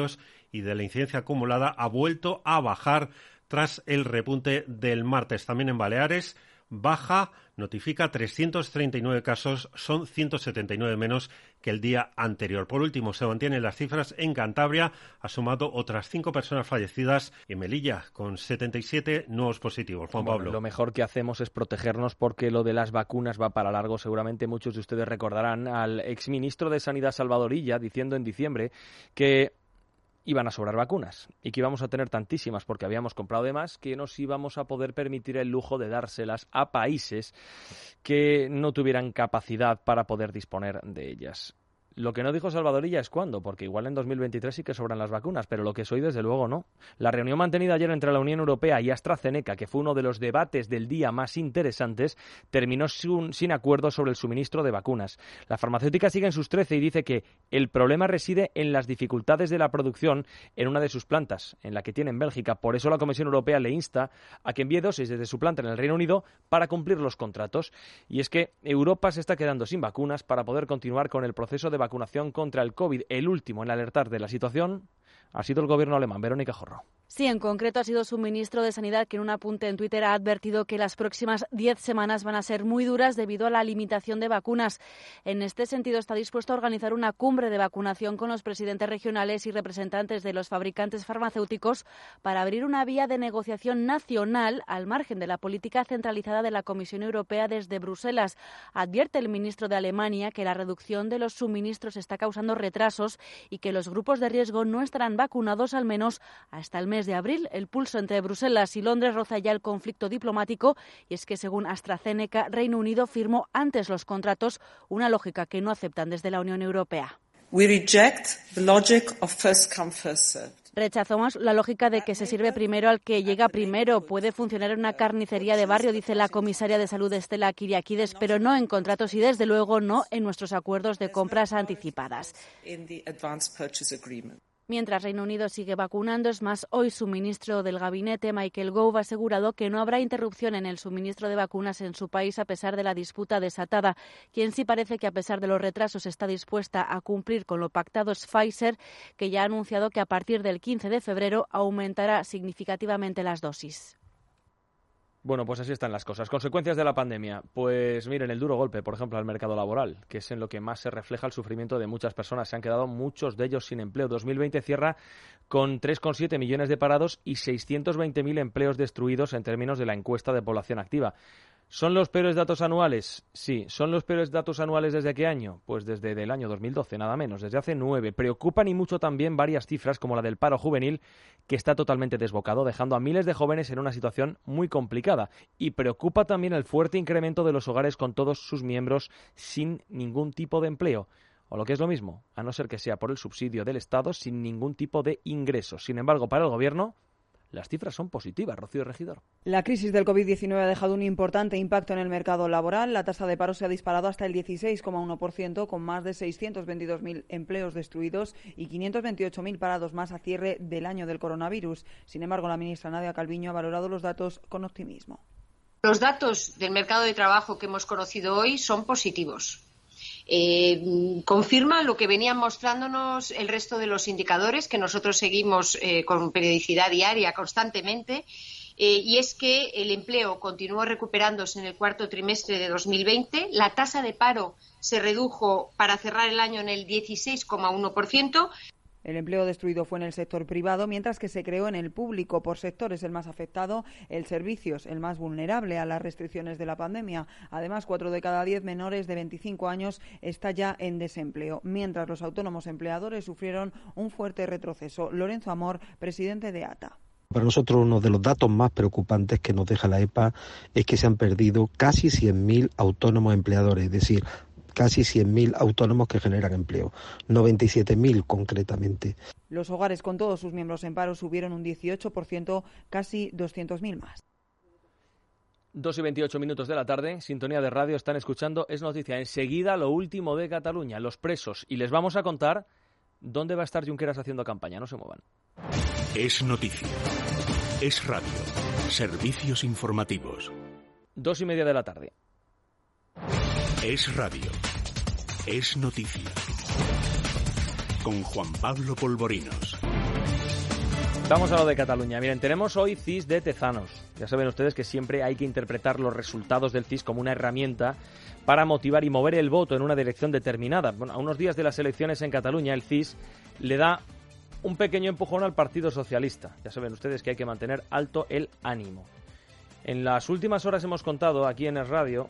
y de la incidencia acumulada ha vuelto a bajar tras el repunte del martes. También en Baleares baja, notifica trescientos treinta y nueve casos, son ciento setenta y nueve menos que el día anterior. Por último, se mantienen las cifras en Cantabria, ha sumado otras cinco personas fallecidas y Melilla, con setenta y siete nuevos positivos. Juan Pablo. Bueno, lo mejor que hacemos es protegernos porque lo de las vacunas va para largo. Seguramente muchos de ustedes recordarán al exministro de Sanidad Salvador Illa diciendo en diciembre que iban a sobrar vacunas y que íbamos a tener tantísimas porque habíamos comprado de más que nos íbamos a poder permitir el lujo de dárselas a países que no tuvieran capacidad para poder disponer de ellas. Lo que no dijo Salvador Illa es cuándo, porque igual en dos mil veintitrés sí que sobran las vacunas, pero lo que soy desde luego no. La reunión mantenida ayer entre la Unión Europea y AstraZeneca, que fue uno de los debates del día más interesantes, terminó sin, sin acuerdo sobre el suministro de vacunas. La farmacéutica sigue en sus trece y dice que el problema reside en las dificultades de la producción en una de sus plantas, en la que tiene en Bélgica. Por eso la Comisión Europea le insta a que envíe dosis desde su planta en el Reino Unido para cumplir los contratos. Y es que Europa se está quedando sin vacunas para poder continuar con el proceso de vacunación vacunación contra el COVID. El último en alertar de la situación ha sido el gobierno alemán. Verónica Jorro. Sí, en concreto ha sido su ministro de Sanidad que en un apunte en Twitter ha advertido que las próximas diez semanas van a ser muy duras debido a la limitación de vacunas. En este sentido, está dispuesto a organizar una cumbre de vacunación con los presidentes regionales y representantes de los fabricantes farmacéuticos para abrir una vía de negociación nacional al margen de la política centralizada de la Comisión Europea desde Bruselas. Advierte el ministro de Alemania que la reducción de los suministros está causando retrasos y que los grupos de riesgo no estarán vacunados al menos hasta el mes de abril. El pulso entre Bruselas y Londres roza ya el conflicto diplomático y es que, según AstraZeneca, Reino Unido firmó antes los contratos, una lógica que no aceptan desde la Unión Europea. We reject the logic of first come, first served. Rechazamos la lógica de que se sirve primero al que llega primero. Puede funcionar en una carnicería de barrio, dice la comisaria de Salud Estela Kyriakides, pero no en contratos y, desde luego, no en nuestros acuerdos de compras anticipadas. Mientras Reino Unido sigue vacunando, es más, hoy su ministro del Gabinete, Michael Gove, ha asegurado que no habrá interrupción en el suministro de vacunas en su país a pesar de la disputa desatada. Quien sí parece que, a pesar de los retrasos, está dispuesta a cumplir con lo pactado es Pfizer, que ya ha anunciado que a partir del quince de febrero aumentará significativamente las dosis. Bueno, pues así están las cosas. Consecuencias de la pandemia. Pues miren, el duro golpe, por ejemplo, al mercado laboral, que es en lo que más se refleja el sufrimiento de muchas personas. Se han quedado muchos de ellos sin empleo. dos mil veinte cierra con tres coma siete millones de parados y seiscientos veinte mil empleos destruidos en términos de la encuesta de población activa. ¿Son los peores datos anuales? Sí. ¿Son los peores datos anuales desde qué año? Pues desde el año dos mil doce, nada menos, desde hace nueve. Preocupan y mucho también varias cifras, como la del paro juvenil, que está totalmente desbocado, dejando a miles de jóvenes en una situación muy complicada. Y preocupa también el fuerte incremento de los hogares con todos sus miembros sin ningún tipo de empleo. O lo que es lo mismo, a no ser que sea por el subsidio del Estado, sin ningún tipo de ingresos. Sin embargo, para el Gobierno, las cifras son positivas. Rocío Regidor. La crisis del COVID diecinueve ha dejado un importante impacto en el mercado laboral. La tasa de paro se ha disparado hasta el dieciséis coma uno por ciento, con más de seiscientos veintidós mil empleos destruidos y quinientos veintiocho mil parados más a cierre del año del coronavirus. Sin embargo, la ministra Nadia Calviño ha valorado los datos con optimismo. Los datos del mercado de trabajo que hemos conocido hoy son positivos. Eh, confirma lo que venían mostrándonos el resto de los indicadores que nosotros seguimos eh, con periodicidad diaria constantemente, eh, y es que el empleo continuó recuperándose en el cuarto trimestre de dos mil veinte, la tasa de paro se redujo para cerrar el año en el dieciséis coma uno por ciento. El empleo destruido fue en el sector privado, mientras que se creó en el público. Por sectores el más afectado, el servicios, el más vulnerable a las restricciones de la pandemia. Además, cuatro de cada diez menores de veinticinco años está ya en desempleo, mientras los autónomos empleadores sufrieron un fuerte retroceso. Lorenzo Amor, presidente de A T A. Para nosotros uno de los datos más preocupantes que nos deja la E P A es que se han perdido casi cien mil autónomos empleadores, es decir, casi cien mil autónomos que generan empleo, noventa y siete mil concretamente. Los hogares con todos sus miembros en paro subieron un dieciocho por ciento, casi doscientos mil más. dos y veintiocho minutos de la tarde, sintonía de radio, están escuchando Es Noticia. Enseguida lo último de Cataluña, los presos, y les vamos a contar dónde va a estar Junqueras haciendo campaña. No se muevan. Es Noticia. Es radio. Servicios informativos. Dos y media de la tarde. Es radio. Es noticia. Con Juan Pablo Polvorinos. Vamos a lo de Cataluña. Miren, tenemos hoy C I S de Tezanos. Ya saben ustedes que siempre hay que interpretar los resultados del C I S como una herramienta para motivar y mover el voto en una dirección determinada. Bueno, a unos días de las elecciones en Cataluña, el C I S le da un pequeño empujón al Partido Socialista. Ya saben ustedes que hay que mantener alto el ánimo. En las últimas horas hemos contado aquí en Es Radio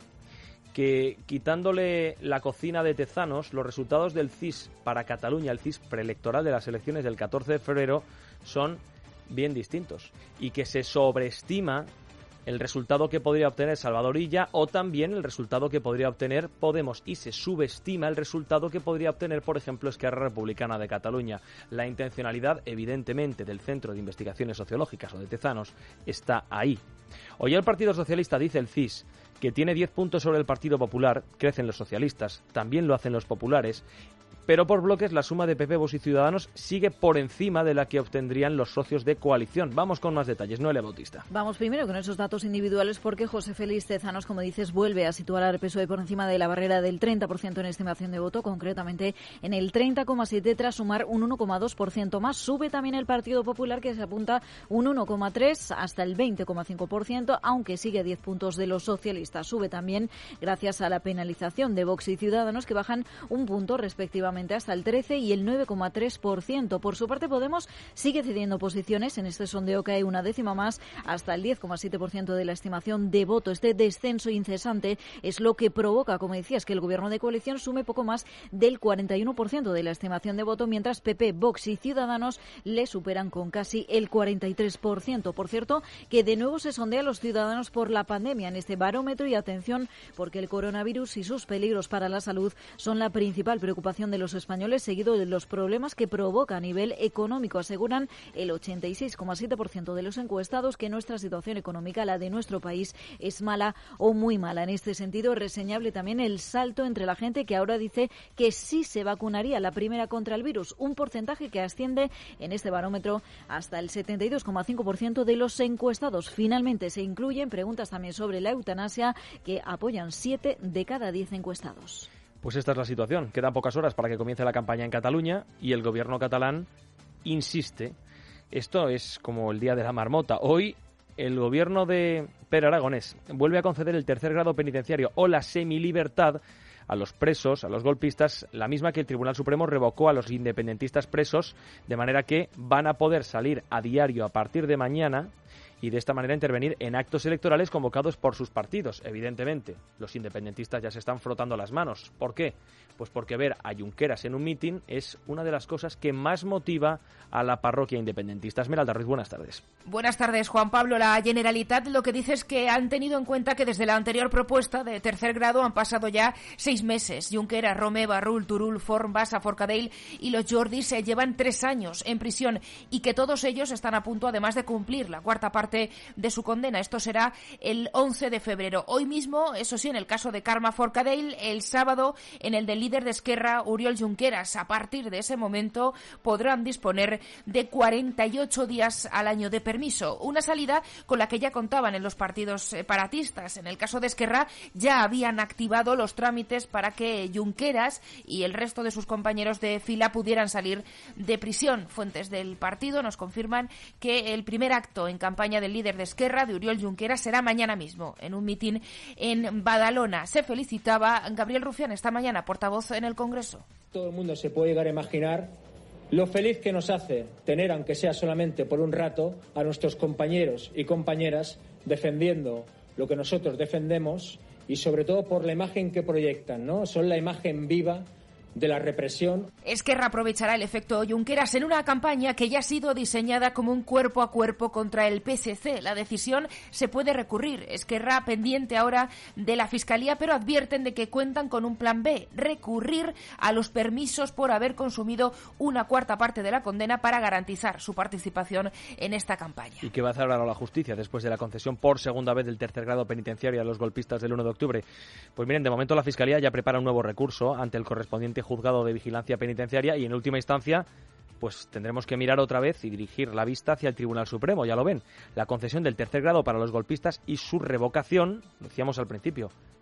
que, quitándole la cocina de Tezanos, los resultados del C I S para Cataluña, el C I S preelectoral de las elecciones del catorce de febrero, son bien distintos, y que se sobreestima el resultado que podría obtener Salvador Illa o también el resultado que podría obtener Podemos, y se subestima el resultado que podría obtener, por ejemplo, Esquerra Republicana de Cataluña. La intencionalidad, evidentemente, del Centro de Investigaciones Sociológicas o de Tezanos está ahí. Hoy el Partido Socialista, dice el C I S, que tiene diez puntos sobre el Partido Popular, crecen los socialistas, también lo hacen los populares, pero por bloques la suma de P P, Vox y Ciudadanos sigue por encima de la que obtendrían los socios de coalición. Vamos con más detalles. Noelia Bautista. Vamos primero con esos datos individuales, porque José Félix Tezanos, como dices, vuelve a situar al P S O E por encima de la barrera del treinta por ciento en estimación de voto, concretamente en el treinta coma siete tras sumar un uno coma dos por ciento más. Sube también el Partido Popular, que se apunta un uno coma tres hasta el veinte coma cinco por ciento, aunque sigue a diez puntos de los socialistas. Sube también gracias a la penalización de Vox y Ciudadanos, que bajan un punto respectivamente hasta el trece y el nueve coma tres por ciento. Por su parte, Podemos sigue cediendo posiciones. En este sondeo cae una décima más hasta el diez coma siete por ciento de la estimación de voto. Este descenso incesante es lo que provoca, como decías, que el gobierno de coalición sume poco más del cuarenta y uno por ciento de la estimación de voto, mientras P P, Vox y Ciudadanos le superan con casi el cuarenta y tres por ciento. Por cierto, que de nuevo se sondea a los ciudadanos por la pandemia en este barómetro, y atención, porque el coronavirus y sus peligros para la salud son la principal preocupación de los españoles, seguido de los problemas que provoca a nivel económico. Aseguran el ochenta y seis coma siete por ciento de los encuestados que nuestra situación económica, la de nuestro país, es mala o muy mala. En este sentido, reseñable también el salto entre la gente que ahora dice que sí se vacunaría la primera contra el virus, un porcentaje que asciende en este barómetro hasta el setenta y dos coma cinco por ciento de los encuestados. Finalmente se incluyen preguntas también sobre la eutanasia, que apoyan siete de cada diez encuestados. Pues esta es la situación. Quedan pocas horas para que comience la campaña en Cataluña y el gobierno catalán insiste. Esto es como el día de la marmota. Hoy el gobierno de Pere Aragonés vuelve a conceder el tercer grado penitenciario o la semilibertad a los presos, a los golpistas, la misma que el Tribunal Supremo revocó a los independentistas presos, de manera que van a poder salir a diario a partir de mañana y de esta manera intervenir en actos electorales convocados por sus partidos. Evidentemente, los independentistas ya se están frotando las manos. ¿Por qué? Pues porque ver a Junqueras en un mitin es una de las cosas que más motiva a la parroquia independentista. Esmeralda Ruiz, buenas tardes. Buenas tardes, Juan Pablo. La Generalitat lo que dice es que han tenido en cuenta que desde la anterior propuesta de tercer grado han pasado ya seis meses. Junqueras, Romeva, Rull, Turull, Forn, Bassa, Forcadell y los Jordis se llevan tres años en prisión, y que todos ellos están a punto, además, de cumplir la cuarta parte de su condena. Esto será el once de febrero. Hoy mismo, eso sí, en el caso de Carme Forcadell, el sábado en el del líder de Esquerra, Oriol Junqueras. A partir de ese momento podrán disponer de cuarenta y ocho días al año de permiso. Una salida con la que ya contaban en los partidos separatistas. En el caso de Esquerra ya habían activado los trámites para que Junqueras y el resto de sus compañeros de fila pudieran salir de prisión. Fuentes del partido nos confirman que el primer acto en campaña del líder de Esquerra, de Oriol Junqueras, será mañana mismo, en un mitin en Badalona. Se felicitaba Gabriel Rufián esta mañana, portavoz en el Congreso. Todo el mundo se puede llegar a imaginar lo feliz que nos hace tener, aunque sea solamente por un rato, a nuestros compañeros y compañeras defendiendo lo que nosotros defendemos, y sobre todo por la imagen que proyectan, ¿no? Son la imagen viva de la represión. Esquerra aprovechará el efecto Junqueras en una campaña que ya ha sido diseñada como un cuerpo a cuerpo contra el P S C. La decisión se puede recurrir. Esquerra pendiente ahora de la Fiscalía, pero advierten de que cuentan con un plan B: recurrir a los permisos por haber consumido una cuarta parte de la condena para garantizar su participación en esta campaña. ¿Y qué va a hacer ahora la justicia después de la concesión por segunda vez del tercer grado penitenciario a los golpistas del uno de octubre? Pues miren, de momento la Fiscalía ya prepara un nuevo recurso ante el correspondiente juzgado de vigilancia penitenciaria, y en última instancia pues tendremos que mirar otra vez y dirigir la vista hacia el Tribunal Supremo. Ya lo ven, la concesión del tercer grado para los golpistas y su revocación, lo decíamos al principio,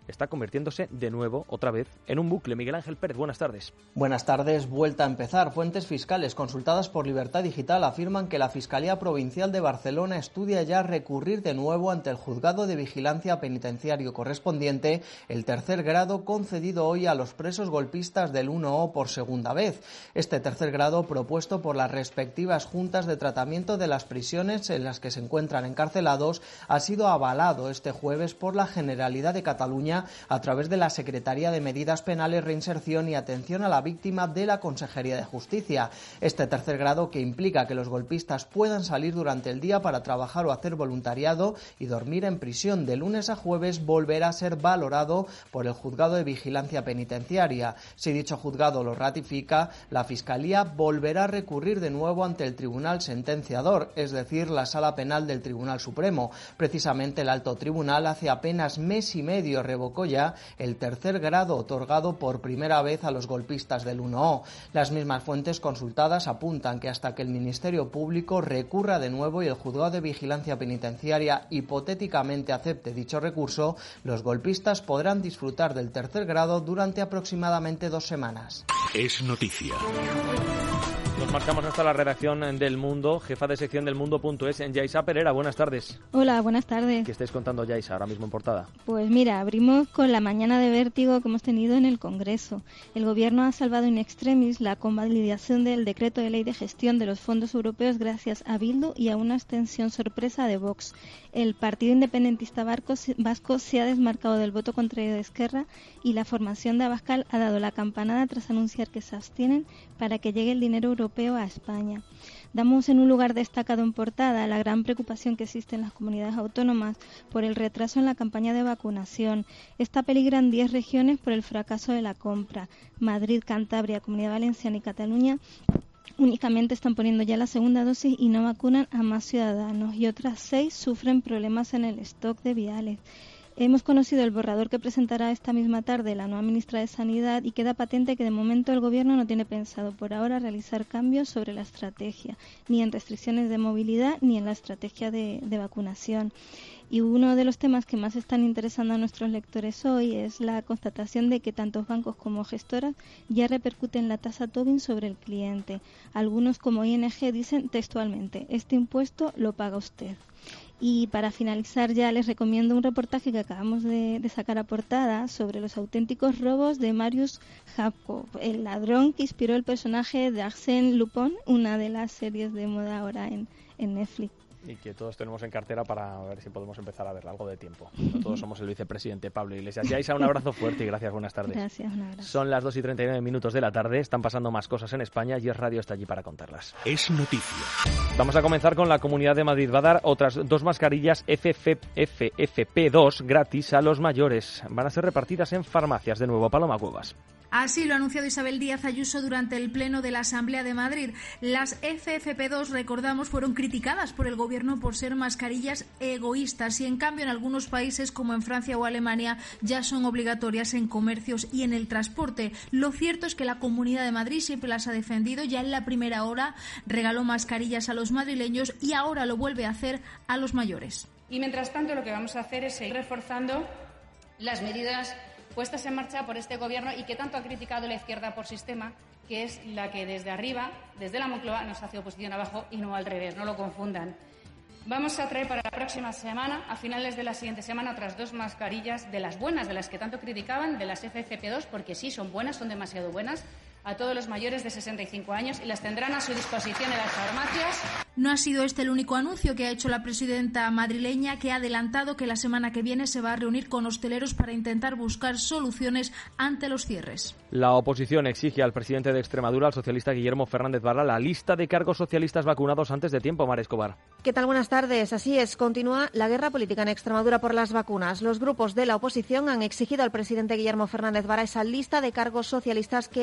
está convirtiéndose de nuevo, otra vez, en un bucle. Miguel Ángel Pérez, buenas tardes. Buenas tardes, vuelta a empezar. Fuentes fiscales consultadas por Libertad Digital afirman que la Fiscalía Provincial de Barcelona estudia ya recurrir de nuevo ante el Juzgado de Vigilancia Penitenciario correspondiente el tercer grado concedido hoy a los presos golpistas del uno O por segunda vez. Este tercer grado propuesto por las respectivas juntas de tratamiento de las prisiones en las que se encuentran encarcelados ha sido avalado este jueves por la Generalidad de Cataluña a través de la Secretaría de Medidas Penales, Reinserción y Atención a la Víctima de la Consejería de Justicia. Este tercer grado, que implica que los golpistas puedan salir durante el día para trabajar o hacer voluntariado y dormir en prisión de lunes a jueves, volverá a ser valorado por el Juzgado de Vigilancia Penitenciaria. Si dicho juzgado lo ratifica, la Fiscalía volverá a recurrir de nuevo ante el Tribunal Sentenciador, es decir, la Sala Penal del Tribunal Supremo. Precisamente el Alto Tribunal hace apenas mes y medio revocó ya el tercer grado otorgado por primera vez a los golpistas del uno O. Las mismas fuentes consultadas apuntan que hasta que el Ministerio Público recurra de nuevo y el Juzgado de Vigilancia Penitenciaria hipotéticamente acepte dicho recurso, los golpistas podrán disfrutar del tercer grado durante aproximadamente dos semanas. Es noticia. Nos marcamos hasta la redacción del Mundo, jefa de sección del Mundo punto es, en Yaisa Perera. Buenas tardes. Hola, buenas tardes. ¿Qué estáis contando, Yaisa, ahora mismo en portada? Pues mira, abrimos con la mañana de vértigo que hemos tenido en el Congreso. El Gobierno ha salvado in extremis la convalidación del decreto de ley de gestión de los fondos europeos gracias a Bildu y a una abstención sorpresa de Vox. El Partido Independentista Vasco se ha desmarcado del voto contrario de Esquerra y la formación de Abascal ha dado la campanada tras anunciar que se abstienen para que llegue el dinero europeo a España. Damos en un lugar destacado en portada la gran preocupación que existe en las comunidades autónomas por el retraso en la campaña de vacunación. Esta peligra en diez regiones por el fracaso de la compra. Madrid, Cantabria, Comunidad Valenciana y Cataluña únicamente están poniendo ya la segunda dosis y no vacunan a más ciudadanos, y otras seis sufren problemas en el stock de viales. Hemos conocido el borrador que presentará esta misma tarde la nueva ministra de Sanidad y queda patente que de momento el Gobierno no tiene pensado por ahora realizar cambios sobre la estrategia, ni en restricciones de movilidad ni en la estrategia de, de vacunación. Y uno de los temas que más están interesando a nuestros lectores hoy es la constatación de que tantos bancos como gestoras ya repercuten la tasa Tobin sobre el cliente. Algunos, como I N G, dicen textualmente: este impuesto lo paga usted. Y para finalizar ya les recomiendo un reportaje que acabamos de, de sacar a portada sobre los auténticos robos de Marius Habkov, el ladrón que inspiró el personaje de Arsène Lupin, una de las series de moda ahora en, en Netflix. Y que todos tenemos en cartera para ver si podemos empezar a verla algo de tiempo. No todos somos el vicepresidente Pablo Iglesias. Yaisa, un abrazo fuerte y gracias, buenas tardes. Gracias, un abrazo. Son las dos y treinta y nueve minutos de la tarde, están pasando más cosas en España y Es Radio está allí para contarlas. Es noticia. Vamos a comenzar con la Comunidad de Madrid. Va a dar otras dos mascarillas F F P dos gratis a los mayores. Van a ser repartidas en farmacias. De nuevo, Paloma Cuevas. Así lo ha anunciado Isabel Díaz Ayuso durante el Pleno de la Asamblea de Madrid. Las F F P dos, recordamos, fueron criticadas por el Gobierno por ser mascarillas egoístas y, en cambio, en algunos países como en Francia o Alemania ya son obligatorias en comercios y en el transporte. Lo cierto es que la Comunidad de Madrid siempre las ha defendido. Ya en la primera hora regaló mascarillas a los madrileños y ahora lo vuelve a hacer a los mayores. Y mientras tanto, lo que vamos a hacer es seguir reforzando las medidas puestas en marcha por este Gobierno y que tanto ha criticado la izquierda por sistema, que es la que desde arriba, desde la Moncloa, nos hace oposición abajo y no al revés, no lo confundan. Vamos a traer para la próxima semana, a finales de la siguiente semana, otras dos mascarillas de las buenas, de las que tanto criticaban, de las F F P dos, porque sí, son buenas, son demasiado buenas, a todos los mayores de sesenta y cinco años y las tendrán a su disposición en las farmacias. No ha sido este el único anuncio que ha hecho la presidenta madrileña, que ha adelantado que la semana que viene se va a reunir con hosteleros para intentar buscar soluciones ante los cierres. La oposición exige al presidente de Extremadura, al socialista Guillermo Fernández Vara, la lista de cargos socialistas vacunados antes de tiempo. Mar Escobar. ¿Qué tal? Buenas tardes. Así es, continúa la guerra política en Extremadura por las vacunas. Los grupos de la oposición han exigido al presidente Guillermo Fernández Vara esa lista de cargos socialistas que en Extremadura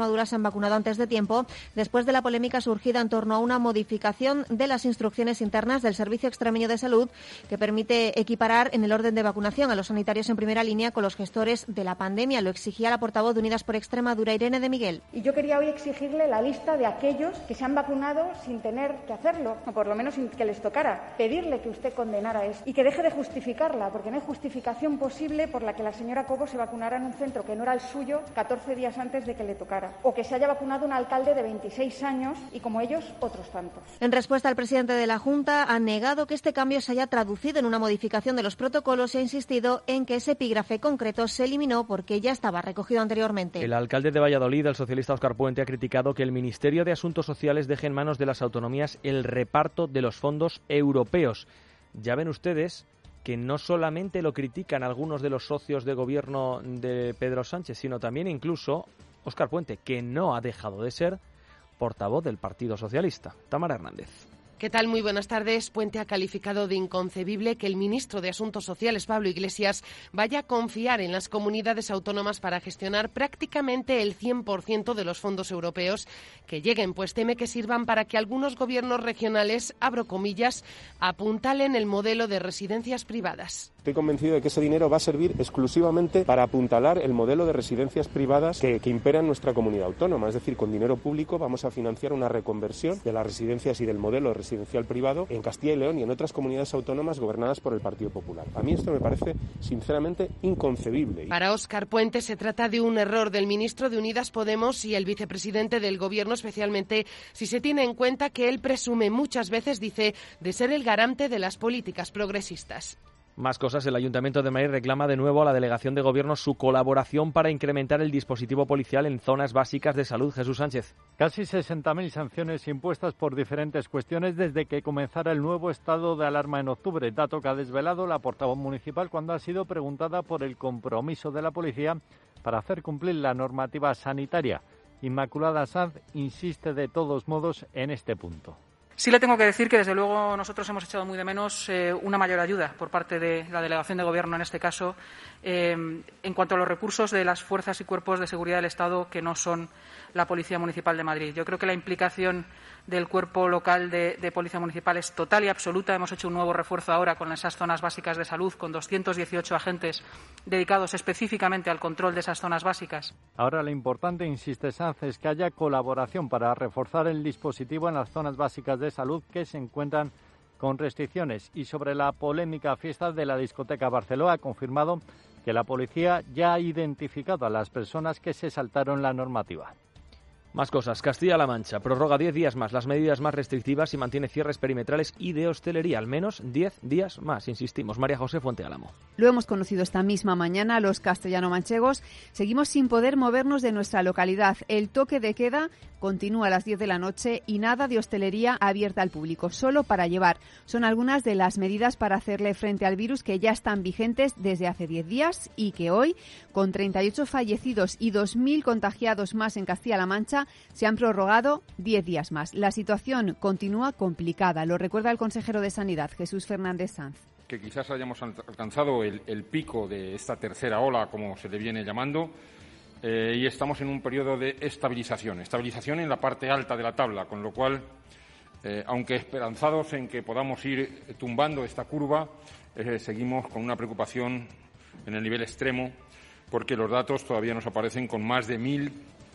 Extremadura se han vacunado antes de tiempo, después de la polémica surgida en torno a una modificación de las instrucciones internas del Servicio Extremeño de Salud que permite equiparar en el orden de vacunación a los sanitarios en primera línea con los gestores de la pandemia. Lo exigía la portavoz de Unidas por Extremadura, Irene de Miguel. Y yo quería hoy exigirle la lista de aquellos que se han vacunado sin tener que hacerlo, o por lo menos sin que les tocara. Pedirle que usted condenara esto y que deje de justificarla, porque no hay justificación posible por la que la señora Cobo se vacunara en un centro que no era el suyo catorce días antes de que le tocara, o que se haya vacunado un alcalde de veintiséis años y, como ellos, otros tantos. En respuesta, el presidente de la Junta ha negado que este cambio se haya traducido en una modificación de los protocolos y ha insistido en que ese epígrafe concreto se eliminó porque ya estaba recogido anteriormente. El alcalde de Valladolid, el socialista Óscar Puente, ha criticado que el Ministerio de Asuntos Sociales deje en manos de las autonomías el reparto de los fondos europeos. Ya ven ustedes que no solamente lo critican algunos de los socios de gobierno de Pedro Sánchez, sino también incluso Óscar Puente, que no ha dejado de ser portavoz del Partido Socialista. Tamara Hernández. ¿Qué tal? Muy buenas tardes. Puente ha calificado de inconcebible que el ministro de Asuntos Sociales, Pablo Iglesias, vaya a confiar en las comunidades autónomas para gestionar prácticamente el cien por ciento de los fondos europeos que lleguen, pues teme que sirvan para que algunos gobiernos regionales, abro comillas, apuntalen el modelo de residencias privadas. Estoy convencido de que ese dinero va a servir exclusivamente para apuntalar el modelo de residencias privadas que, que impera en nuestra comunidad autónoma. Es decir, con dinero público vamos a financiar una reconversión de las residencias y del modelo de residencial privado en Castilla y León y en otras comunidades autónomas gobernadas por el Partido Popular. A mí esto me parece, sinceramente, inconcebible. Para Óscar Puente se trata de un error del ministro de Unidas Podemos y el vicepresidente del Gobierno, especialmente si se tiene en cuenta que él presume muchas veces, dice, de ser el garante de las políticas progresistas. Más cosas, el Ayuntamiento de Madrid reclama de nuevo a la Delegación de Gobierno su colaboración para incrementar el dispositivo policial en zonas básicas de salud. Jesús Sánchez. Casi sesenta mil sanciones impuestas por diferentes cuestiones desde que comenzara el nuevo estado de alarma en octubre, dato que ha desvelado la portavoz municipal cuando ha sido preguntada por el compromiso de la policía para hacer cumplir la normativa sanitaria. Inmaculada Sanz insiste de todos modos en este punto. Sí le tengo que decir que, desde luego, nosotros hemos echado muy de menos eh, una mayor ayuda por parte de la Delegación de Gobierno, en este caso, eh, en cuanto a los recursos de las fuerzas y cuerpos de seguridad del Estado que no son la Policía Municipal de Madrid. Yo creo que la implicación del cuerpo local de, de Policía Municipal es total y absoluta. Hemos hecho un nuevo refuerzo ahora con esas zonas básicas de salud, con doscientos dieciocho agentes dedicados específicamente al control de esas zonas básicas. Ahora lo importante, insiste Sanz, es que haya colaboración para reforzar el dispositivo en las zonas básicas de salud que se encuentran con restricciones. Y sobre la polémica fiesta de la discoteca Barceló, ha confirmado que la policía ya ha identificado a las personas que se saltaron la normativa. Más cosas. Castilla-La Mancha prorroga diez días más las medidas más restrictivas y mantiene cierres perimetrales y de hostelería, al menos diez días más, insistimos. María José Fuente Álamo. Lo hemos conocido esta misma mañana los castellano-manchegos. Seguimos sin poder movernos de nuestra localidad. El toque de queda continúa a las diez de la noche y nada de hostelería abierta al público, solo para llevar. Son algunas de las medidas para hacerle frente al virus que ya están vigentes desde hace diez días y que hoy, con treinta y ocho fallecidos y dos mil contagiados más en Castilla-La Mancha, se han prorrogado diez días más. La situación continúa complicada, lo recuerda el consejero de Sanidad, Jesús Fernández Sanz. Que quizás hayamos alcanzado el, el pico de esta tercera ola, como se le viene llamando, eh, y estamos en un periodo de estabilización, estabilización en la parte alta de la tabla, con lo cual, eh, aunque esperanzados en que podamos ir tumbando esta curva, eh, seguimos con una preocupación en el nivel extremo, porque los datos todavía nos aparecen con más de mil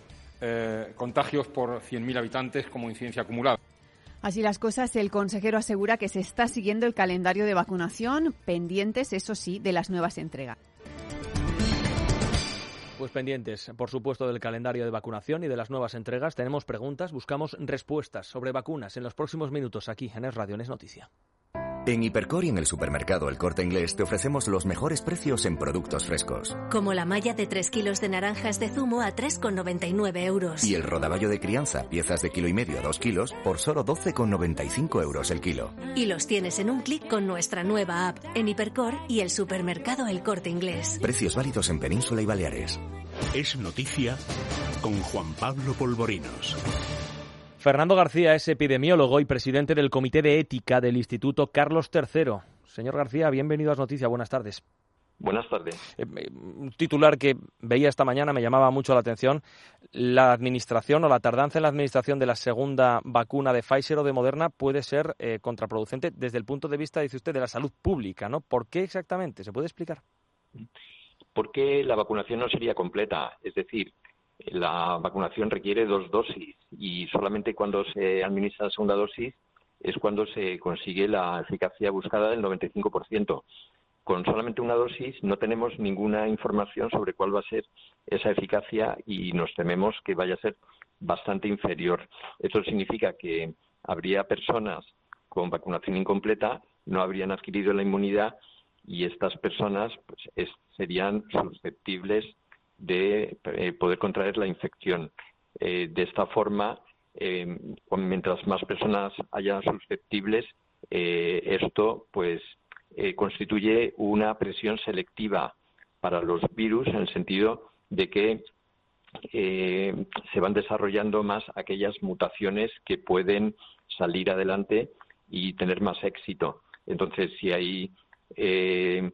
Eh, contagios por cien mil habitantes como incidencia acumulada. Así las cosas, el consejero asegura que se está siguiendo el calendario de vacunación, pendientes, eso sí, de las nuevas entregas. Pues pendientes, por supuesto, del calendario de vacunación y de las nuevas entregas. Tenemos preguntas, buscamos respuestas sobre vacunas en los próximos minutos aquí en Es Radio, en Es Noticia. En Hipercor y en el supermercado El Corte Inglés te ofrecemos los mejores precios en productos frescos. Como la malla de tres kilos de naranjas de zumo a tres con noventa y nueve euros. Y el rodaballo de crianza, piezas de kilo y medio a dos kilos, por solo doce con noventa y cinco euros el kilo. Y los tienes en un clic con nuestra nueva app en Hipercor y el supermercado El Corte Inglés. Precios válidos en Península y Baleares. Es Noticia con Juan Pablo Polvorinos. Fernando García es epidemiólogo y presidente del Comité de Ética del Instituto Carlos tercero. Señor García, bienvenido a Es Noticia. Buenas tardes. Buenas tardes. Eh, un titular que veía esta mañana me llamaba mucho la atención. La administración o la tardanza en la administración de la segunda vacuna de Pfizer o de Moderna puede ser eh, contraproducente desde el punto de vista, dice usted, de la salud pública, ¿no? ¿Por qué exactamente? ¿Se puede explicar? Porque la vacunación no sería completa. Es decir, la vacunación requiere dos dosis y solamente cuando se administra la segunda dosis es cuando se consigue la eficacia buscada del noventa y cinco por ciento. Con solamente una dosis no tenemos ninguna información sobre cuál va a ser esa eficacia y nos tememos que vaya a ser bastante inferior. Esto significa que habría personas con vacunación incompleta, no habrían adquirido la inmunidad y estas personas pues, es, serían susceptibles de eh, poder contraer la infección. Eh, de esta forma, eh, mientras más personas haya susceptibles, eh, esto pues Eh, constituye una presión selectiva para los virus en el sentido de que eh, se van desarrollando más aquellas mutaciones que pueden salir adelante y tener más éxito. Entonces, si hay eh,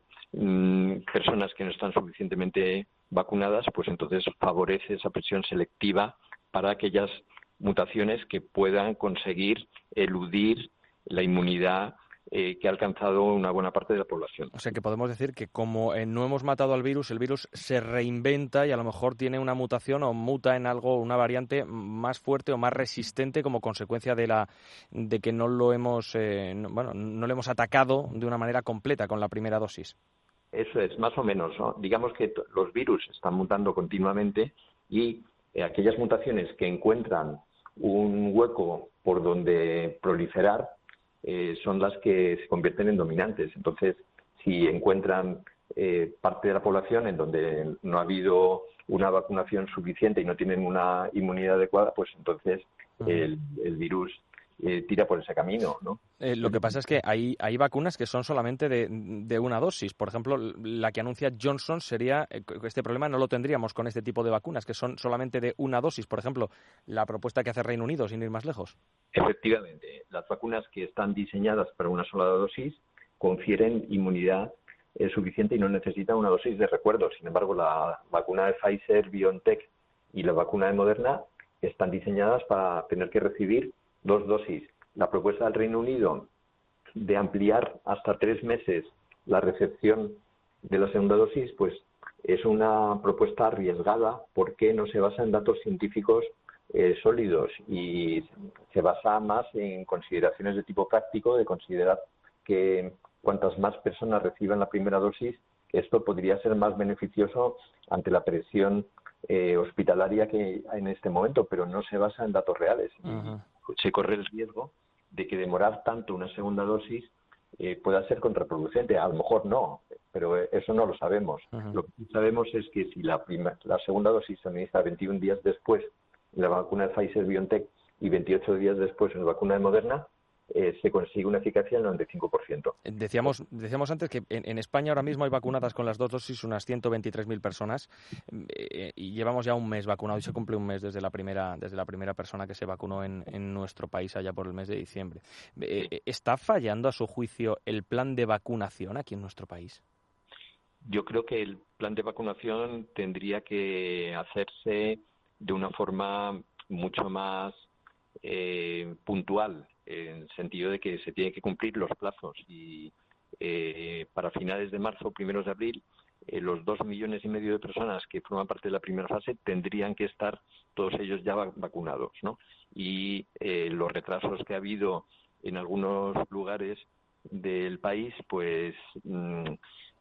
mm, personas que no están suficientemente vacunadas, pues entonces favorece esa presión selectiva para aquellas mutaciones que puedan conseguir eludir la inmunidad Eh, que ha alcanzado una buena parte de la población. O sea que podemos decir que como eh, no hemos matado al virus, el virus se reinventa y a lo mejor tiene una mutación o muta en algo, una variante más fuerte o más resistente como consecuencia de la de que no lo hemos eh, no, bueno, no lo hemos atacado de una manera completa con la primera dosis. Eso es, más o menos, ¿no? Digamos que t- los virus están mutando continuamente y eh, aquellas mutaciones que encuentran un hueco por donde proliferar Eh, son las que se convierten en dominantes. Entonces, si encuentran eh, parte de la población en donde no ha habido una vacunación suficiente y no tienen una inmunidad adecuada, pues entonces el, el virus eh, tira por ese camino, ¿no? Eh, lo que pasa es que hay, hay vacunas que son solamente de, de una dosis. Por ejemplo, la que anuncia Johnson sería, este problema no lo tendríamos con este tipo de vacunas, que son solamente de una dosis. Por ejemplo, la propuesta que hace Reino Unido, sin ir más lejos. Efectivamente, las vacunas que están diseñadas para una sola dosis confieren inmunidad eh, suficiente y no necesitan una dosis de recuerdo. Sin embargo, la vacuna de Pfizer, BioNTech y la vacuna de Moderna están diseñadas para tener que recibir dos dosis. La propuesta del Reino Unido de ampliar hasta tres meses la recepción de la segunda dosis, pues es una propuesta arriesgada porque no se basa en datos científicos eh, sólidos y se basa más en consideraciones de tipo práctico, de considerar que cuantas más personas reciban la primera dosis, esto podría ser más beneficioso ante la presión eh, hospitalaria que hay en este momento, pero no se basa en datos reales. Uh-huh. Se corre el riesgo de que demorar tanto una segunda dosis eh, pueda ser contraproducente. A lo mejor no, pero eso no lo sabemos. Uh-huh. Lo que sí sabemos es que si la, prima, la segunda dosis se administra veintiún días después en la vacuna de Pfizer-BioNTech y veintiocho días después en la vacuna de Moderna, eh, se consigue una eficacia del noventa y cinco por ciento. Decíamos, decíamos antes que en, en España ahora mismo hay vacunadas con las dos dosis unas ciento veintitrés mil personas eh, y llevamos ya un mes vacunado y se cumple un mes desde la primera desde la primera persona que se vacunó en, en nuestro país allá por el mes de diciembre. Eh, ¿Está fallando a su juicio el plan de vacunación aquí en nuestro país? Yo creo que el plan de vacunación tendría que hacerse de una forma mucho más eh, puntual, en el sentido de que se tienen que cumplir los plazos y eh, para finales de marzo, primeros de abril, eh, los dos millones y medio de personas que forman parte de la primera fase tendrían que estar todos ellos ya vacunados, ¿no? Y eh, los retrasos que ha habido en algunos lugares del país, pues mm,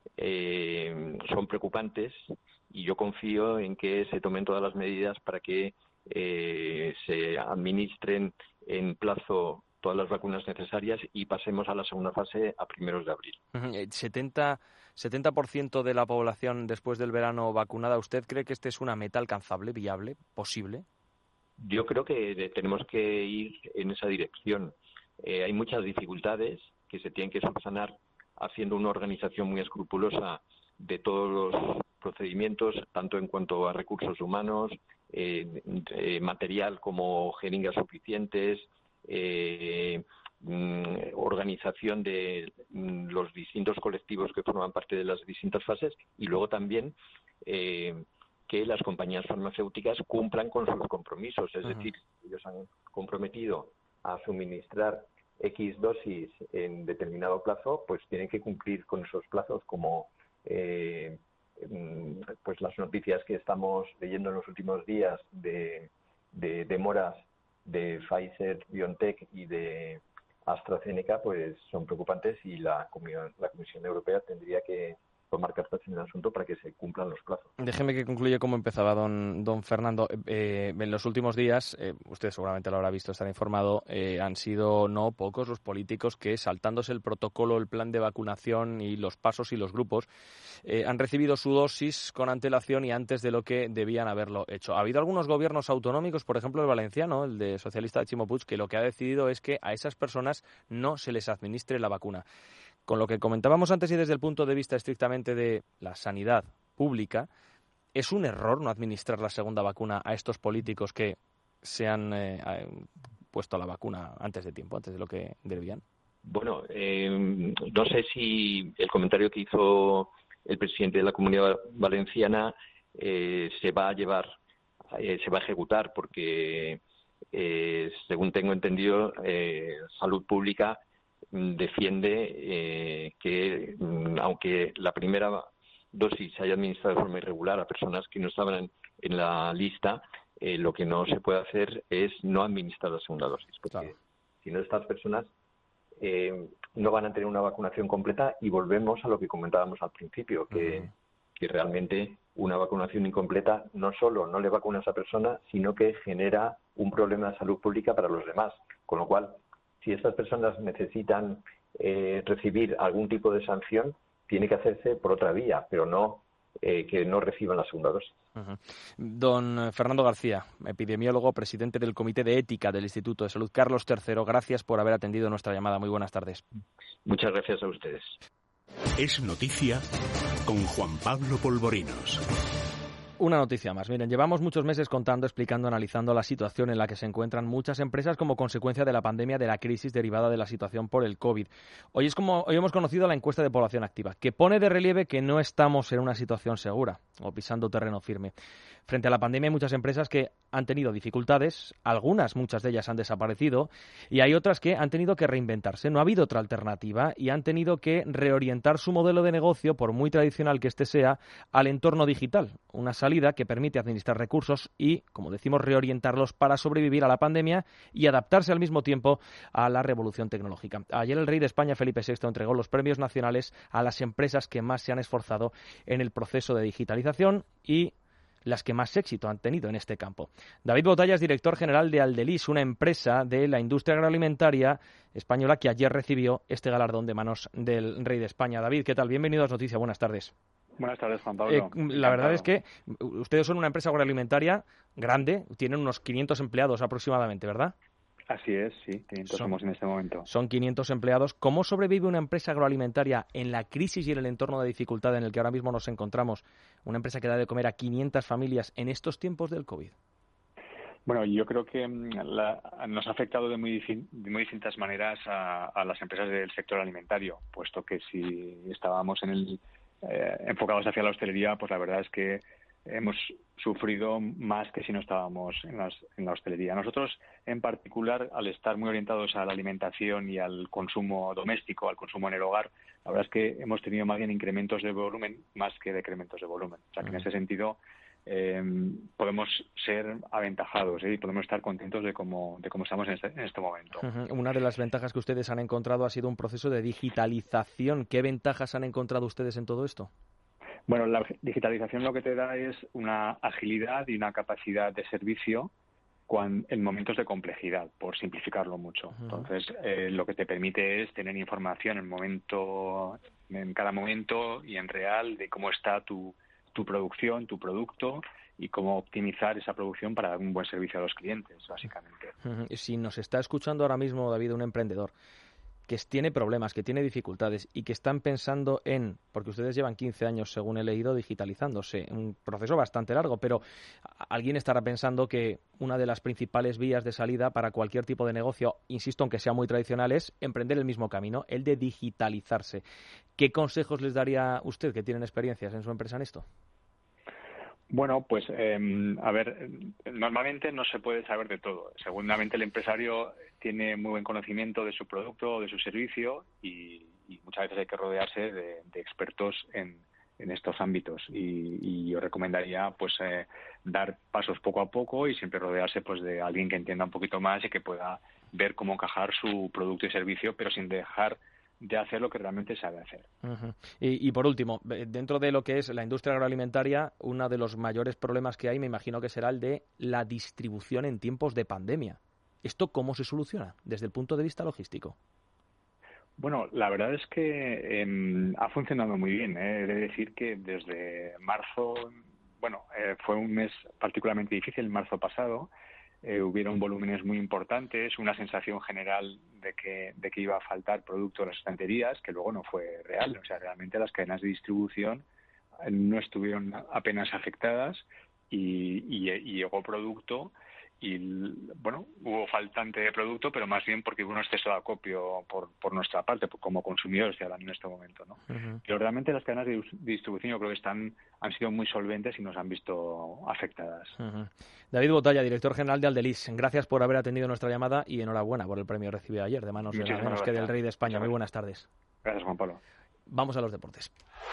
eh, son preocupantes y yo confío en que se tomen todas las medidas para que eh, se administren en plazo todas las vacunas necesarias y pasemos a la segunda fase a primeros de abril. setenta por ciento de la población después del verano vacunada. ¿Usted cree que este es una meta alcanzable, viable, posible? Yo creo que tenemos que ir en esa dirección. Eh, hay muchas dificultades que se tienen que subsanar haciendo una organización muy escrupulosa de todos los procedimientos, tanto en cuanto a recursos humanos, eh, eh, material como jeringas suficientes, eh, mm, organización de mm, los distintos colectivos que forman parte de las distintas fases y luego también eh, que las compañías farmacéuticas cumplan con sus compromisos. Es uh-huh. decir, ellos han comprometido a suministrar X dosis en determinado plazo, pues tienen que cumplir con esos plazos, como eh, pues las noticias que estamos leyendo en los últimos días de, de demoras de Pfizer, BioNTech y de AstraZeneca, pues son preocupantes y la, la Comisión Europea tendría que tomar cartas en el asunto para que se cumplan los plazos. Déjeme que concluya como empezaba don, don Fernando. Eh, en los últimos días, eh, usted seguramente lo habrá visto, estará informado, eh, han sido no pocos los políticos que, saltándose el protocolo, el plan de vacunación y los pasos y los grupos, eh, han recibido su dosis con antelación y antes de lo que debían haberlo hecho. Ha habido algunos gobiernos autonómicos, por ejemplo el valenciano, el de socialista de Ximo Puig, que lo que ha decidido es que a esas personas no se les administre la vacuna. Con lo que comentábamos antes y desde el punto de vista estrictamente de la sanidad pública, ¿es un error no administrar la segunda vacuna a estos políticos que se han eh, puesto la vacuna antes de tiempo, antes de lo que debían? Bueno, eh, no sé si el comentario que hizo el presidente de la Comunidad Valenciana eh, se va a llevar, eh, se va a ejecutar, porque eh, según tengo entendido, eh, Salud Pública defiende eh, que, aunque la primera dosis se haya administrado de forma irregular a personas que no estaban en, en la lista, eh, lo que no se puede hacer es no administrar la segunda dosis, porque claro, si no, estas personas eh, no van a tener una vacunación completa y volvemos a lo que comentábamos al principio, que, uh-huh. que realmente una vacunación incompleta no solo no le vacuna a esa persona, sino que genera un problema de salud pública para los demás, con lo cual, si estas personas necesitan eh, recibir algún tipo de sanción, tiene que hacerse por otra vía, pero no eh, que no reciban la segunda dosis. Uh-huh. Don Fernando García, epidemiólogo, presidente del Comité de Ética del Instituto de Salud Carlos tercero, gracias por haber atendido nuestra llamada. Muy buenas tardes. Muchas gracias a ustedes. Es noticia con Juan Pablo Polvorinos. Una noticia más. Miren, llevamos muchos meses contando, explicando, analizando la situación en la que se encuentran muchas empresas como consecuencia de la pandemia, de la crisis derivada de la situación por el COVID. Hoy es como hoy hemos conocido la encuesta de población activa, que pone de relieve que no estamos en una situación segura o pisando terreno firme. Frente a la pandemia hay muchas empresas que han tenido dificultades, algunas, muchas de ellas han desaparecido y hay otras que han tenido que reinventarse. No ha habido otra alternativa y han tenido que reorientar su modelo de negocio, por muy tradicional que éste sea, al entorno digital. Una salida que permite administrar recursos y, como decimos, reorientarlos para sobrevivir a la pandemia y adaptarse al mismo tiempo a la revolución tecnológica. Ayer el rey de España, Felipe sexto, entregó los premios nacionales a las empresas que más se han esforzado en el proceso de digitalización y las que más éxito han tenido en este campo. David Botalla es director general de Aldelis, una empresa de la industria agroalimentaria española que ayer recibió este galardón de manos del rey de España. David, ¿qué tal? Bienvenido a Las Noticias. Buenas tardes. Buenas tardes, Juan Pablo. Eh, la verdad es que ustedes son una empresa agroalimentaria grande, tienen unos quinientos empleados aproximadamente, ¿verdad? Así es, sí, quinientos son, somos en este momento. Son quinientos empleados. ¿Cómo sobrevive una empresa agroalimentaria en la crisis y en el entorno de dificultad en el que ahora mismo nos encontramos? Una empresa que da de comer a quinientas familias en estos tiempos del COVID. Bueno, yo creo que la, nos ha afectado de muy, de muy distintas maneras a, a las empresas del sector alimentario, puesto que si estábamos en el, eh, enfocados hacia la hostelería, pues la verdad es que hemos sufrido más que si no estábamos en, las, en la hostelería. Nosotros, en particular, al estar muy orientados a la alimentación y al consumo doméstico, al consumo en el hogar, la verdad es que hemos tenido más bien incrementos de volumen más que decrementos de volumen. O sea, que en ese sentido eh, podemos ser aventajados ¿eh? y podemos estar contentos de cómo, de cómo estamos en este, en este momento. Uh-huh. Una de las ventajas que ustedes han encontrado ha sido un proceso de digitalización. ¿Qué ventajas han encontrado ustedes en todo esto? Bueno, la digitalización lo que te da es una agilidad y una capacidad de servicio cuando, en momentos de complejidad, por simplificarlo mucho. Uh-huh. Entonces, eh, lo que te permite es tener información en momento, en cada momento y en real de cómo está tu, tu producción, tu producto y cómo optimizar esa producción para dar un buen servicio a los clientes, básicamente. Uh-huh. Si nos está escuchando ahora mismo, David, un emprendedor que tiene problemas, que tiene dificultades y que están pensando en, porque ustedes llevan quince años, según he leído, digitalizándose, un proceso bastante largo, pero alguien estará pensando que una de las principales vías de salida para cualquier tipo de negocio, insisto, aunque sea muy tradicional, es emprender el mismo camino, el de digitalizarse. ¿Qué consejos les daría usted, que tienen experiencias en su empresa en esto? Bueno, pues eh, a ver, normalmente no se puede saber de todo. Seguramente el empresario tiene muy buen conocimiento de su producto o de su servicio y, y muchas veces hay que rodearse de, de expertos en, en estos ámbitos. Y, y yo recomendaría pues eh, dar pasos poco a poco y siempre rodearse pues de alguien que entienda un poquito más y que pueda ver cómo encajar su producto y servicio, pero sin dejar de hacer lo que realmente sabe hacer. Uh-huh. Y, y por último, dentro de lo que es la industria agroalimentaria, uno de los mayores problemas que hay, me imagino que será el de la distribución en tiempos de pandemia. ¿Esto cómo se soluciona desde el punto de vista logístico? Bueno, la verdad es que eh, ha funcionado muy bien. ¿eh? He de decir que desde marzo, bueno, eh, fue un mes particularmente difícil, el marzo pasado. Eh, hubieron volúmenes muy importantes, una sensación general de que, de que iba a faltar producto en las estanterías, que luego no fue real. O sea, realmente las cadenas de distribución no estuvieron apenas afectadas y, y, y llegó producto y, bueno, hubo faltante de producto, pero más bien porque hubo un exceso de acopio por, por nuestra parte, como consumidores, estoy hablando en este momento, ¿no? Uh-huh. Pero realmente las cadenas de distribución yo creo que están han sido muy solventes y nos han visto afectadas. Uh-huh. David Botalla, director general de Aldelis, gracias por haber atendido nuestra llamada y enhorabuena por el premio recibido ayer de manos de nada menos que del Rey de España. Muy buenas tardes. Gracias, Juan Pablo. Vamos a los deportes.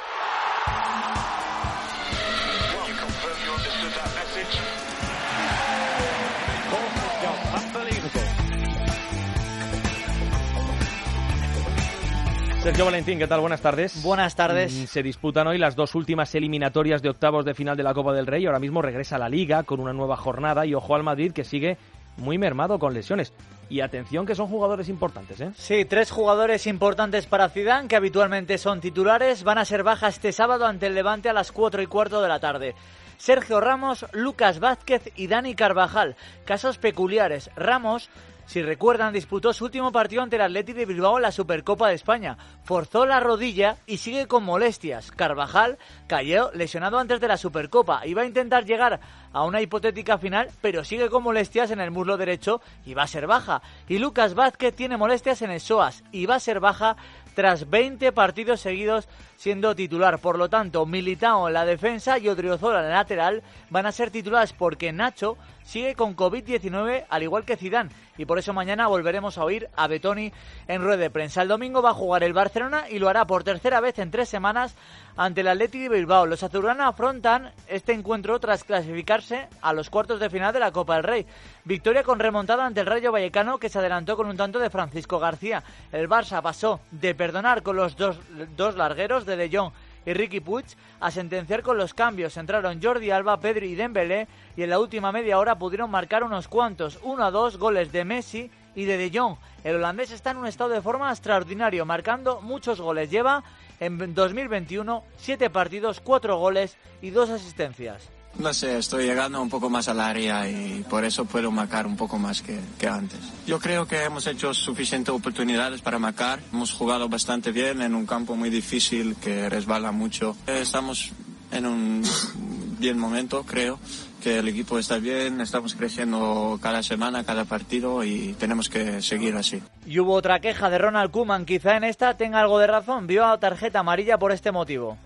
Sergio Valentín, ¿qué tal? Buenas tardes. Buenas tardes. Se disputan hoy las dos últimas eliminatorias de octavos de final de la Copa del Rey. Ahora mismo regresa la Liga con una nueva jornada y ojo al Madrid, que sigue muy mermado con lesiones. Y atención, que son jugadores importantes, ¿eh? Sí, tres jugadores importantes para Zidane, que habitualmente son titulares, van a ser baja este sábado ante el Levante a las cuatro y cuarto de la tarde. Sergio Ramos, Lucas Vázquez y Dani Carvajal. Casos peculiares. Ramos, si recuerdan, disputó su último partido ante el Athletic de Bilbao en la Supercopa de España. Forzó la rodilla y sigue con molestias. Carvajal cayó lesionado antes de la Supercopa. Iba a intentar llegar a una hipotética final, pero sigue con molestias en el muslo derecho y va a ser baja. Y Lucas Vázquez tiene molestias en el psoas y va a ser baja tras veinte partidos seguidos siendo titular. Por lo tanto, Militao en la defensa y Odriozola en el lateral van a ser titulares porque Nacho sigue con covid diecinueve al igual que Zidane y por eso mañana volveremos a oír a Betoni en rueda de prensa. El domingo va a jugar el Barcelona y lo hará por tercera vez en tres semanas ante el Athletic de Bilbao. Los azulgranas afrontan este encuentro tras clasificarse a los cuartos de final de la Copa del Rey. Victoria con remontada ante el Rayo Vallecano, que se adelantó con un tanto de Francisco García. El Barça pasó de perdonar con los dos, dos largueros de De Jong y Riqui Puig a sentenciar con los cambios. Entraron Jordi Alba, Pedri y Dembélé y en la última media hora pudieron marcar unos cuantos, uno a dos goles de Messi y de De Jong. El holandés está en un estado de forma extraordinario, marcando muchos goles. Lleva en dos mil veintiuno siete partidos, cuatro goles y dos asistencias. No sé, estoy llegando un poco más al área y por eso puedo marcar un poco más que, que antes. Yo creo que hemos hecho suficientes oportunidades para marcar. Hemos jugado bastante bien en un campo muy difícil que resbala mucho. Estamos en un bien momento, creo que el equipo está bien, estamos creciendo cada semana, cada partido y tenemos que seguir así. Y hubo otra queja de Ronald Koeman, quizá en esta tenga algo de razón, vio tarjeta amarilla por este motivo.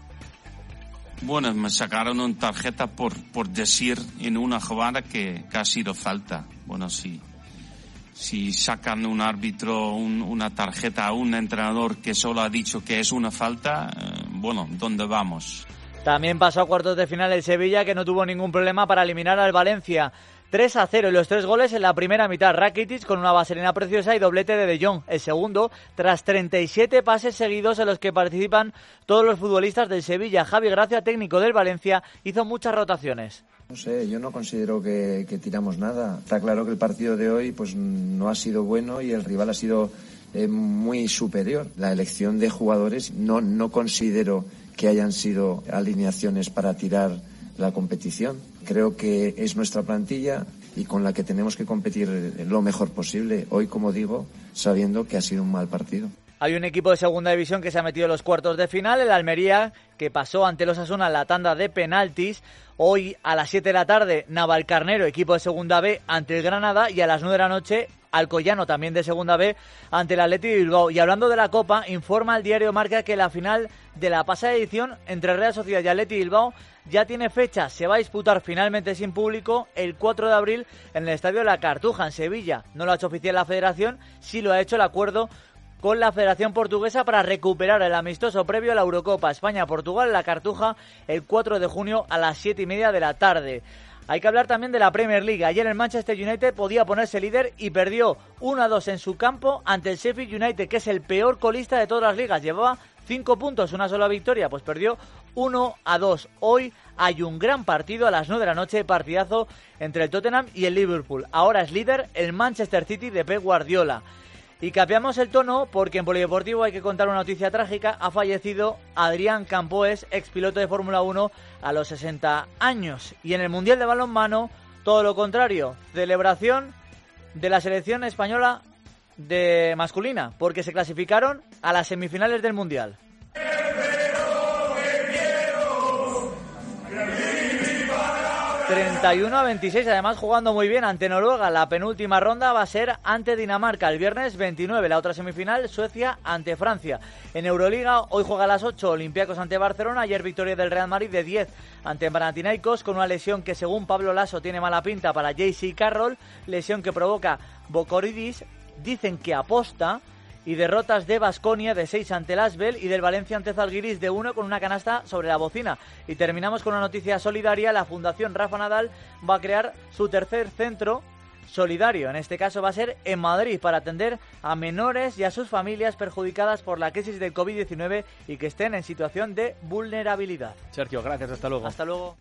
Bueno, me sacaron una tarjeta por, por decir en una jugada que, que ha sido falta. Bueno, sí. Si sacan un árbitro un, una tarjeta a un entrenador que solo ha dicho que es una falta, eh, bueno, ¿dónde vamos? También pasó a cuartos de final el Sevilla, que no tuvo ningún problema para eliminar al Valencia. tres a cero y los tres goles en la primera mitad. Rakitic con una vaselina preciosa y doblete de De Jong. El segundo, tras treinta y siete pases seguidos en los que participan todos los futbolistas del Sevilla. Javi Gracia, técnico del Valencia, hizo muchas rotaciones. No sé, yo no considero que, que tiramos nada. Está claro que el partido de hoy pues no ha sido bueno y el rival ha sido eh, muy superior. La elección de jugadores no, no considero que hayan sido alineaciones para tirar la competición. Creo que es nuestra plantilla y con la que tenemos que competir lo mejor posible. Hoy, como digo, sabiendo que ha sido un mal partido. Hay un equipo de segunda división que se ha metido en los cuartos de final, el Almería, que pasó ante el Osasuna en la tanda de penaltis. Hoy a las siete de la tarde, Navalcarnero, equipo de segunda B, ante el Granada, y a las nueve de la noche, Alcoyano, también de segunda B, ante el Athletic de Bilbao. Y hablando de la Copa, informa el diario Marca que la final de la pasada edición entre Real Sociedad y Athletic de Bilbao ya tiene fecha. Se va a disputar finalmente sin público el cuatro de abril en el Estadio de la Cartuja, en Sevilla. No lo ha hecho oficial la Federación, sí lo ha hecho el acuerdo con la Federación Portuguesa para recuperar el amistoso previo a la Eurocopa España-Portugal en la Cartuja el cuatro de junio a las siete y media de la tarde. Hay que hablar también de la Premier League. Ayer el Manchester United podía ponerse líder y perdió uno a dos en su campo ante el Sheffield United, que es el peor colista de todas las ligas. Llevaba cinco puntos, una sola victoria, pues perdió uno a dos. Hoy hay un gran partido a las nueve de la noche, partidazo entre el Tottenham y el Liverpool. Ahora es líder el Manchester City de Pep Guardiola. Y cambiamos el tono porque en Polideportivo hay que contar una noticia trágica. Ha fallecido Adrián Campoes, expiloto de Fórmula uno, a los sesenta años. Y en el Mundial de Balonmano, todo lo contrario. Celebración de la selección española de masculina, porque se clasificaron a las semifinales del Mundial. treinta y uno a veintiséis, además jugando muy bien ante Noruega. La penúltima ronda va a ser ante Dinamarca el viernes veintinueve, la otra semifinal Suecia ante Francia. En Euroliga hoy juega a las ocho Olympiacos ante Barcelona, ayer victoria del Real Madrid de diez ante Panathinaikos con una lesión que según Pablo Lasso tiene mala pinta para J C Carroll, lesión que provoca Bocoridis, dicen que aposta. Y derrotas de Baskonia de seis ante el Asbel y del Valencia ante Zalgiris de uno con una canasta sobre la bocina. Y terminamos con una noticia solidaria. La Fundación Rafa Nadal va a crear su tercer centro solidario. En este caso va a ser en Madrid para atender a menores y a sus familias perjudicadas por la crisis del covid diecinueve y que estén en situación de vulnerabilidad. Sergio, gracias. Hasta luego. Hasta luego.